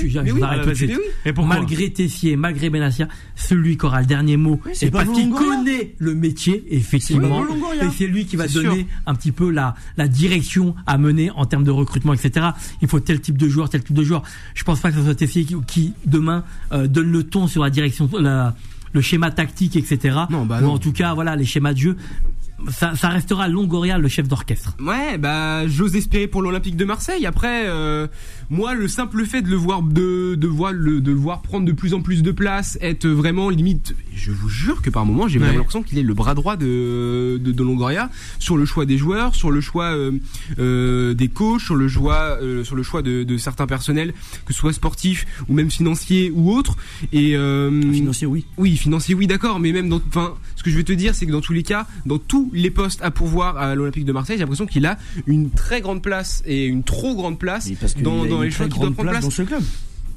Et malgré Tessier, malgré Benassia, celui qui aura le dernier mot, oui, c'est, c'est parce qu'il connaît le métier, effectivement, et c'est lui qui va c'est donner sûr. un petit peu la, la direction à mener en termes de recrutement, et cetera. Il faut tel type de joueur, tel type de joueur. Je pense pas que ce soit Tessier qui, qui demain euh, donne le ton sur la direction, la, le schéma tactique, et cetera. Non, bah Ou non. en tout cas, voilà, les schémas de jeu. Ça, ça restera Longoria le chef d'orchestre. Ouais, bah j'ose espérer pour l'Olympique de Marseille. Après, euh, moi, le simple fait de le voir, de, de voir le, de le voir prendre de plus en plus de place, être vraiment limite. Je vous jure que par moment, j'ai ouais. l'impression qu'il est le bras droit de, de, de Longoria sur le choix des joueurs, sur le choix euh, euh, des coachs, sur le choix, euh, sur le choix de, de certains personnels, que ce soit sportifs ou même financiers ou autres. Et euh, financier, oui. Oui, financier, oui, d'accord. Mais même dans, enfin, ce que je veux te dire, c'est que dans tous les cas, dans tous les postes à pourvoir à l'Olympique de Marseille, j'ai l'impression qu'il a une très grande place et une trop grande place dans, dans les choix qui doivent prendre place dans ce club.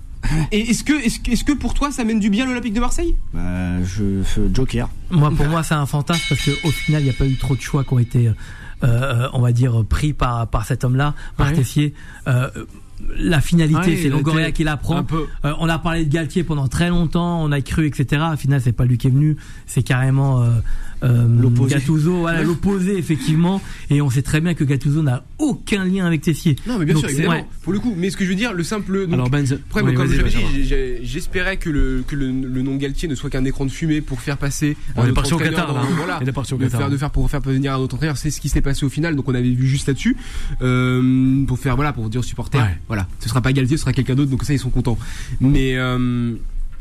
Et est-ce que, est-ce que, est-ce que pour toi ça mène du bien l'Olympique de Marseille ? Bah, je fais Joker. Moi, pour moi, c'est un fantasme parce qu'au final, il n'y a pas eu trop de choix qui ont été, euh, on va dire, pris par par cet homme-là, par ouais. Tessier. Euh, La finalité, ouais, c'est Longoria qui la prend. Euh, on a parlé de Galtier pendant très longtemps, on a cru, et cetera. Au final, c'est pas lui qui est venu, c'est carrément euh, euh, l'opposé. Gattuso, voilà, ouais. l'opposé effectivement. Et on sait très bien que Gattuso n'a aucun lien avec Tessier. Non, mais bien donc, sûr, évidemment. Ouais. Pour le coup, mais ce que je veux dire, le simple. Donc, Alors, Benz, après, oui, comme j'avais dit, j'espérais que le que le, le nom de Galtier ne soit qu'un écran de fumée pour faire passer. On est parti au Qatar, là. Voilà. Il est parti au Qatar. De faire, de faire pour faire venir un autre entraîneur, c'est ce qui s'est passé au final. Donc, on avait vu juste là-dessus euh, pour faire voilà, pour dire aux supporters, ouais. voilà, ce sera pas Galtier, ce sera quelqu'un d'autre, donc ça ils sont contents. Mais euh,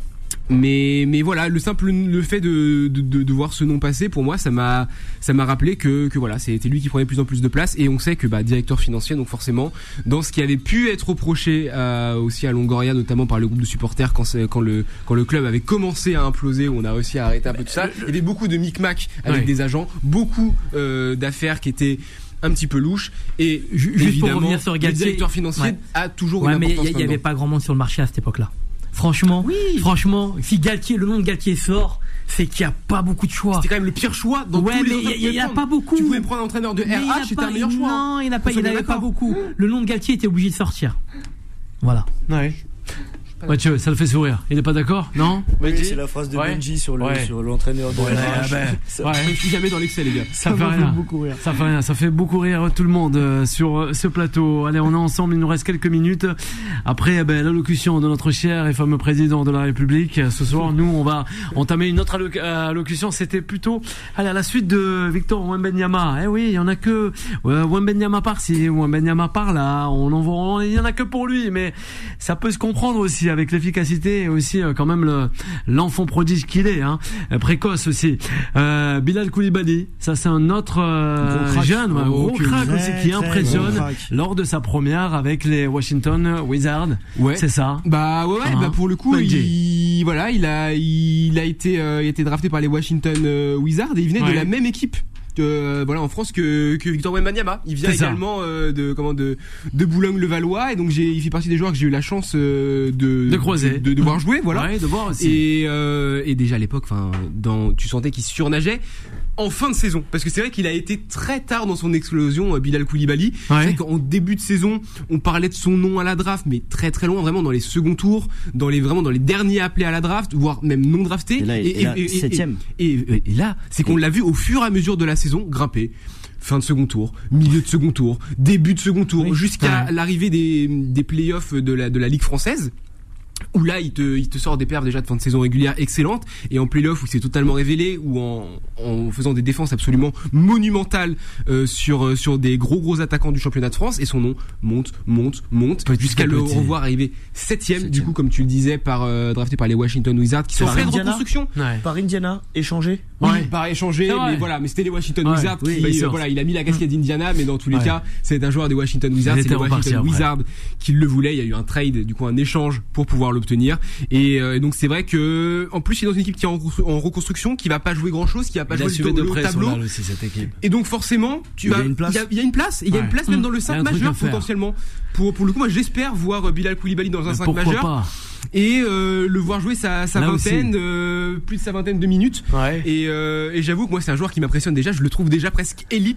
mais mais voilà, le simple le fait de, de de de voir ce nom passer, pour moi ça m'a ça m'a rappelé que que voilà, c'était lui qui prenait de plus en plus de place. Et on sait que bah directeur financier, donc forcément dans ce qui avait pu être reproché à, aussi à Longoria, notamment par le groupe de supporters quand c'est, quand le quand le club avait commencé à imploser, où on a réussi à arrêter un peu tout ça, il y avait beaucoup de micmac avec ouais. des agents, beaucoup euh, d'affaires qui étaient un petit peu louche, et juste évidemment pour revenir sur Galtier, le directeur financier ouais. a toujours ouais, une importance. Mais il y, y avait pas grand monde sur le marché à cette époque-là. Franchement, oui. franchement, si Galtier, le nom de Galtier sort, c'est qu'il y a pas beaucoup de choix. C'était quand même le pire choix dans ouais, tous les autres. Ouais, mais il y, y a pas beaucoup. Tu pouvais prendre un entraîneur de R H, c'était un meilleur choix. Non, il n'y en a pas, il n'y en avait pas beaucoup. Le nom de Galtier était obligé de sortir. Voilà. Ouais. Ouais, tu vois, ça le fait sourire. Il n'est pas d'accord ? Non ? Oui, c'est la phrase de ouais. Benji sur, le, ouais. sur l'entraîneur de ouais, R H. Ben, ça ouais. ne fait jamais dans l'excès, les gars. Ça, ça fait rien. Beaucoup rire. Ça fait rien. Ça fait beaucoup rire tout le monde euh, sur euh, ce plateau. Allez, on est ensemble. Il nous reste quelques minutes. Après, ben, l'allocution de notre cher et fameux président de la République. Ce soir, nous, on va entamer une autre alloc- allocution. C'était plutôt, allez, à la suite de Victor Wembanyama. Eh oui, il y en a que euh, Wembanyama par-ci, Wembanyama par-là. On en voit, il y en a que pour lui, mais ça peut se comprendre aussi avec l'efficacité. Et aussi euh, quand même le, l'enfant prodige qu'il est, hein, précoce aussi. Euh, Bilal Koulibaly, ça c'est un autre euh, jeune, un gros crack aussi qui impressionne lors de sa première avec les Washington Wizards. Ouais. C'est ça. Bah ouais, ouais hein. Bah pour le coup, il, voilà, il a, il a été, euh, il a été drafté par les Washington euh, Wizards et il venait ouais. de la même équipe. Euh, voilà en France que que Victor Wembanyama. Il vient également euh, de comment de de Boulogne-le-Valois, et donc j'ai il fait partie des joueurs que j'ai eu la chance euh, de de croiser, de, de, de voir jouer, voilà. Ouais, de voir aussi. Et euh, et déjà à l'époque, enfin dans tu sentais qu'il surnageait en fin de saison, parce que c'est vrai qu'il a été très tard dans son explosion, Bilal Koulibaly. Ouais. C'est vrai qu'en début de saison, on parlait de son nom à la draft, mais très très loin, vraiment dans les seconds tours, dans les vraiment dans les derniers appelés à la draft, voire même non draftés. Et là, et, et, là, et, septième. Et, et, et là, c'est qu'on et... l'a vu au fur et à mesure de la saison grimper. Fin de second tour, milieu de second tour, début de second tour, oui. jusqu'à ouais. l'arrivée des des playoffs de la de la Ligue française, où là il te il te sort des perfs déjà de fin de saison régulière excellentes, et en play-off où il s'est totalement révélé, ou en en faisant des défenses absolument monumentales euh, sur sur des gros gros attaquants du championnat de France, et son nom monte monte monte petit jusqu'à le revoir arriver septième, du coup comme tu le disais, par euh, drafté par les Washington Wizards, qui sont en pleine reconstruction ouais. par Indiana, échangé oui ouais. par échangé, mais voilà, mais c'était les Washington ouais. Wizards qui oui, euh, voilà, il a mis la casquette d'Indiana, mais dans tous les ouais. cas c'est un joueur des Washington Wizards, c'est les Washington Wizards qui le voulaient. Il y a eu un trade, du coup un échange pour pouvoir l'obtenir, et, euh, et donc c'est vrai que en plus il est dans une équipe qui est en, en reconstruction, qui va pas jouer grand chose, qui va pas il jouer le, le tableau aussi, cette équipe. Et donc forcément tu vas, il y a, il y a une place, il y a une place même dans le cinq majeur potentiellement. Pour pour le coup, moi j'espère voir Bilal Koulibaly dans un cinq majeur. Pas. Et euh, le voir jouer sa, sa vingtaine, euh, plus de sa vingtaine de minutes. Ouais. Et, euh, et j'avoue que moi c'est un joueur qui m'impressionne déjà. Je le trouve déjà presque élite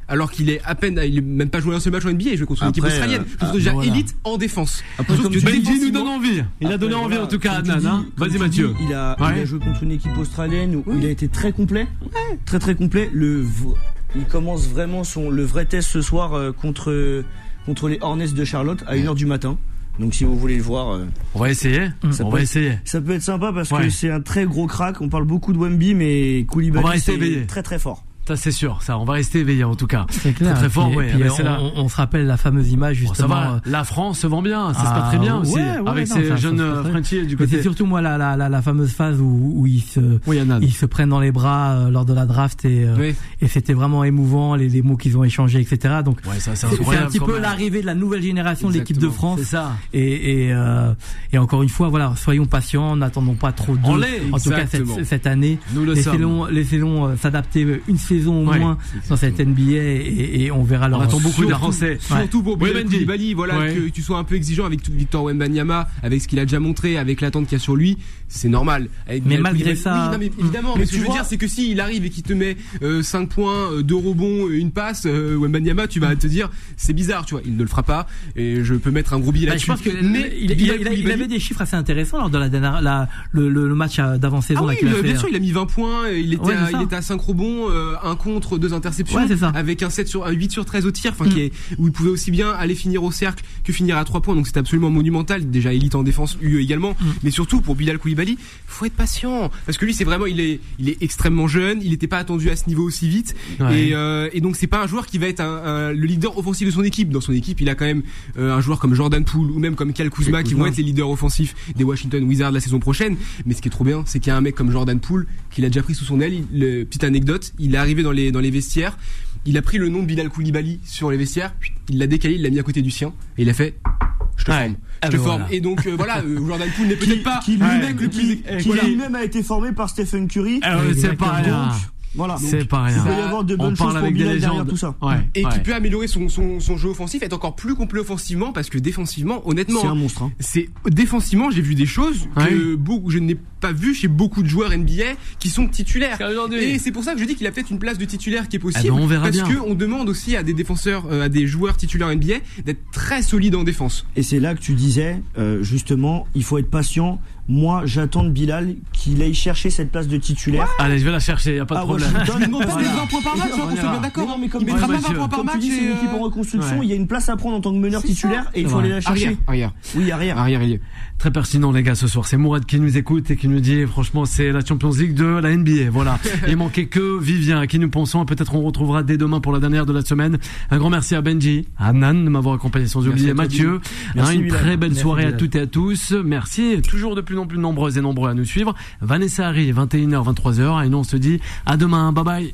alors qu'il est à peine, il est même pas joué un seul match en N B A, il joue contre une équipe australienne. Je trouve déjà voilà. élite en défense. Après, comme tu Benji nous donne envie. Il a donné envie en tout cas à Adnan. Hein. Vas-y Mathieu. Dis, il, a, ouais. il a joué contre une équipe australienne où oui. il a été très complet, ouais. très très complet. Le, il commence vraiment son le vrai test ce soir euh, contre contre les Hornets de Charlotte à une heure du matin. Donc si vous voulez le voir, euh, on va essayer. Ça on va être, essayer. Ça peut être sympa parce ouais. que c'est un très gros crack. On parle beaucoup de Wemby, mais Coulibaly c'est très très fort. Ça c'est sûr, ça on va rester éveillé en tout cas. C'est clair. Très, très fort, oui. On, on, on se rappelle la fameuse image justement. Bon, ça va, la France se vend bien, ça ah, se passe très bien aussi ouais, ouais, avec non, ces ça, jeunes ça Frenchies du côté. C'est surtout moi la, la, la, la fameuse phase où, où ils se oui, ils se prennent dans les bras euh, lors de la draft et euh, oui. et c'était vraiment émouvant les, les mots qu'ils ont échangés et cetera. Donc ouais, ça, c'est, c'est un petit peu même. l'arrivée de la nouvelle génération Exactement. de l'équipe de France. C'est ça. Et et, euh, et encore une fois voilà, soyons patients, n'attendons pas trop de. En tout cas cette, cette année, laissez-les laissez-les s'adapter une saison au moins. Dans cette N B A et, et on verra leur. On attend beaucoup de Français. Surtout pour Bilal Coulibaly, voilà, ouais. que tu sois un peu exigeant avec Victor Wembanyama, avec ce qu'il a déjà montré, avec l'attente qu'il y a sur lui, c'est normal. Avec mais Bilal malgré Coulibaly, ça. Oui, non, mais évidemment, mais, mais ce que je veux dire, c'est que si il arrive et qu'il te met euh, cinq points, deux rebonds, une passe, euh, Wembanyama, tu vas te dire, c'est bizarre, tu vois, il ne le fera pas, et je peux mettre un gros billet bah, là-dessus. Je pense que mais il, il, il, il avait des chiffres assez intéressants lors de la dernière, la, le, le, le match d'avant-saison. Ah oui, là, bien sûr, il a mis vingt points, il était, ouais, à, il était à cinq rebonds, un contre, deux interceptions. Ouais, c'est ça. Avec un sept sur un huit sur treize au tir, enfin mm. qui est, où il pouvait aussi bien aller finir au cercle que finir à trois points, donc c'est absolument monumental. Déjà élite en défense U E également, mm. mais surtout pour Bilal Coulibaly, faut être patient parce que lui c'est vraiment il est il est extrêmement jeune, il n'était pas attendu à ce niveau aussi vite ouais. et, euh, et donc c'est pas un joueur qui va être un, un, le leader offensif de son équipe. Dans son équipe, il a quand même euh, un joueur comme Jordan Poole ou même comme Kyle Kuzma qui vont être les leaders offensifs des Washington Wizards la saison prochaine. Mais ce qui est trop bien, c'est qu'il y a un mec comme Jordan Poole qu'il a déjà pris sous son aile. Le, petite anecdote, il est arrivé dans les dans les vestiaires. Il a pris le nom de Bilal Coulibaly sur les vestiaires, il l'a décalé, il l'a mis à côté du sien et il a fait je te ouais. forme, je te ah forme. Voilà. Et donc euh, voilà, euh, Jordan Poole n'est peut-être qui, pas qui, le ouais, mec le plus qui, qui voilà. lui-même a été formé par Stephen Curry. Alors, c'est pas rien. Voilà. C'est pas rien. Il peut y avoir de bonnes on choses parle avec pour Bilal des légendes. Derrière tout ça. Ouais, et ouais. qui peut améliorer son, son, son jeu offensif, être encore plus complet offensivement, parce que défensivement, honnêtement, c'est un monstre. Hein. C'est défensivement, j'ai vu des choses que ouais. beaucoup, je n'ai pas vu chez beaucoup de joueurs N B A qui sont titulaires. Et c'est pour ça que je dis qu'il a peut-être une place de titulaire qui est possible, ah ben on verra parce bien. que on demande aussi à des défenseurs, euh, à des joueurs titulaires N B A d'être très solides en défense. Et c'est là que tu disais, euh, justement, il faut être patient. Moi, j'attends de Bilal qu'il aille chercher cette place de titulaire. Ouais. Allez, je vais la chercher, y a pas de ah, problème. Il ne demande pas les vingt points par match, on, on est bien d'accord. Mais, mais comme il mettra pas vingt points par comme match. Tu dis, c'est une équipe en reconstruction, ouais. il y a une place à prendre en tant que meneur titulaire ça. et il faut ouais. aller la chercher. Arrière, arrière. Oui, arrière. Arrière, il est. Très pertinent les gars ce soir, c'est Mourad qui nous écoute et qui nous dit franchement c'est la Champions League de la N B A, voilà. Il manquait que Vivien à qui nous pensons, peut-être on retrouvera dès demain pour la dernière de la semaine. Un grand merci à Benji, à Nan de m'avoir accompagné, sans merci oublier Mathieu. Merci, une Bilal. Très belle merci soirée Bilal. À toutes et à tous, merci, toujours de plus en plus nombreuses et nombreux à nous suivre. Vanessa Harry, vingt et une heures vingt-trois heures et nous on se dit à demain, bye bye.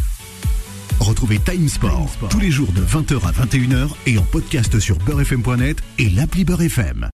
Retrouvez Time Sport, Time Sport tous les jours de vingt heures à vingt et une heures et en podcast sur beurre f m point net et l'appli Beurre F M.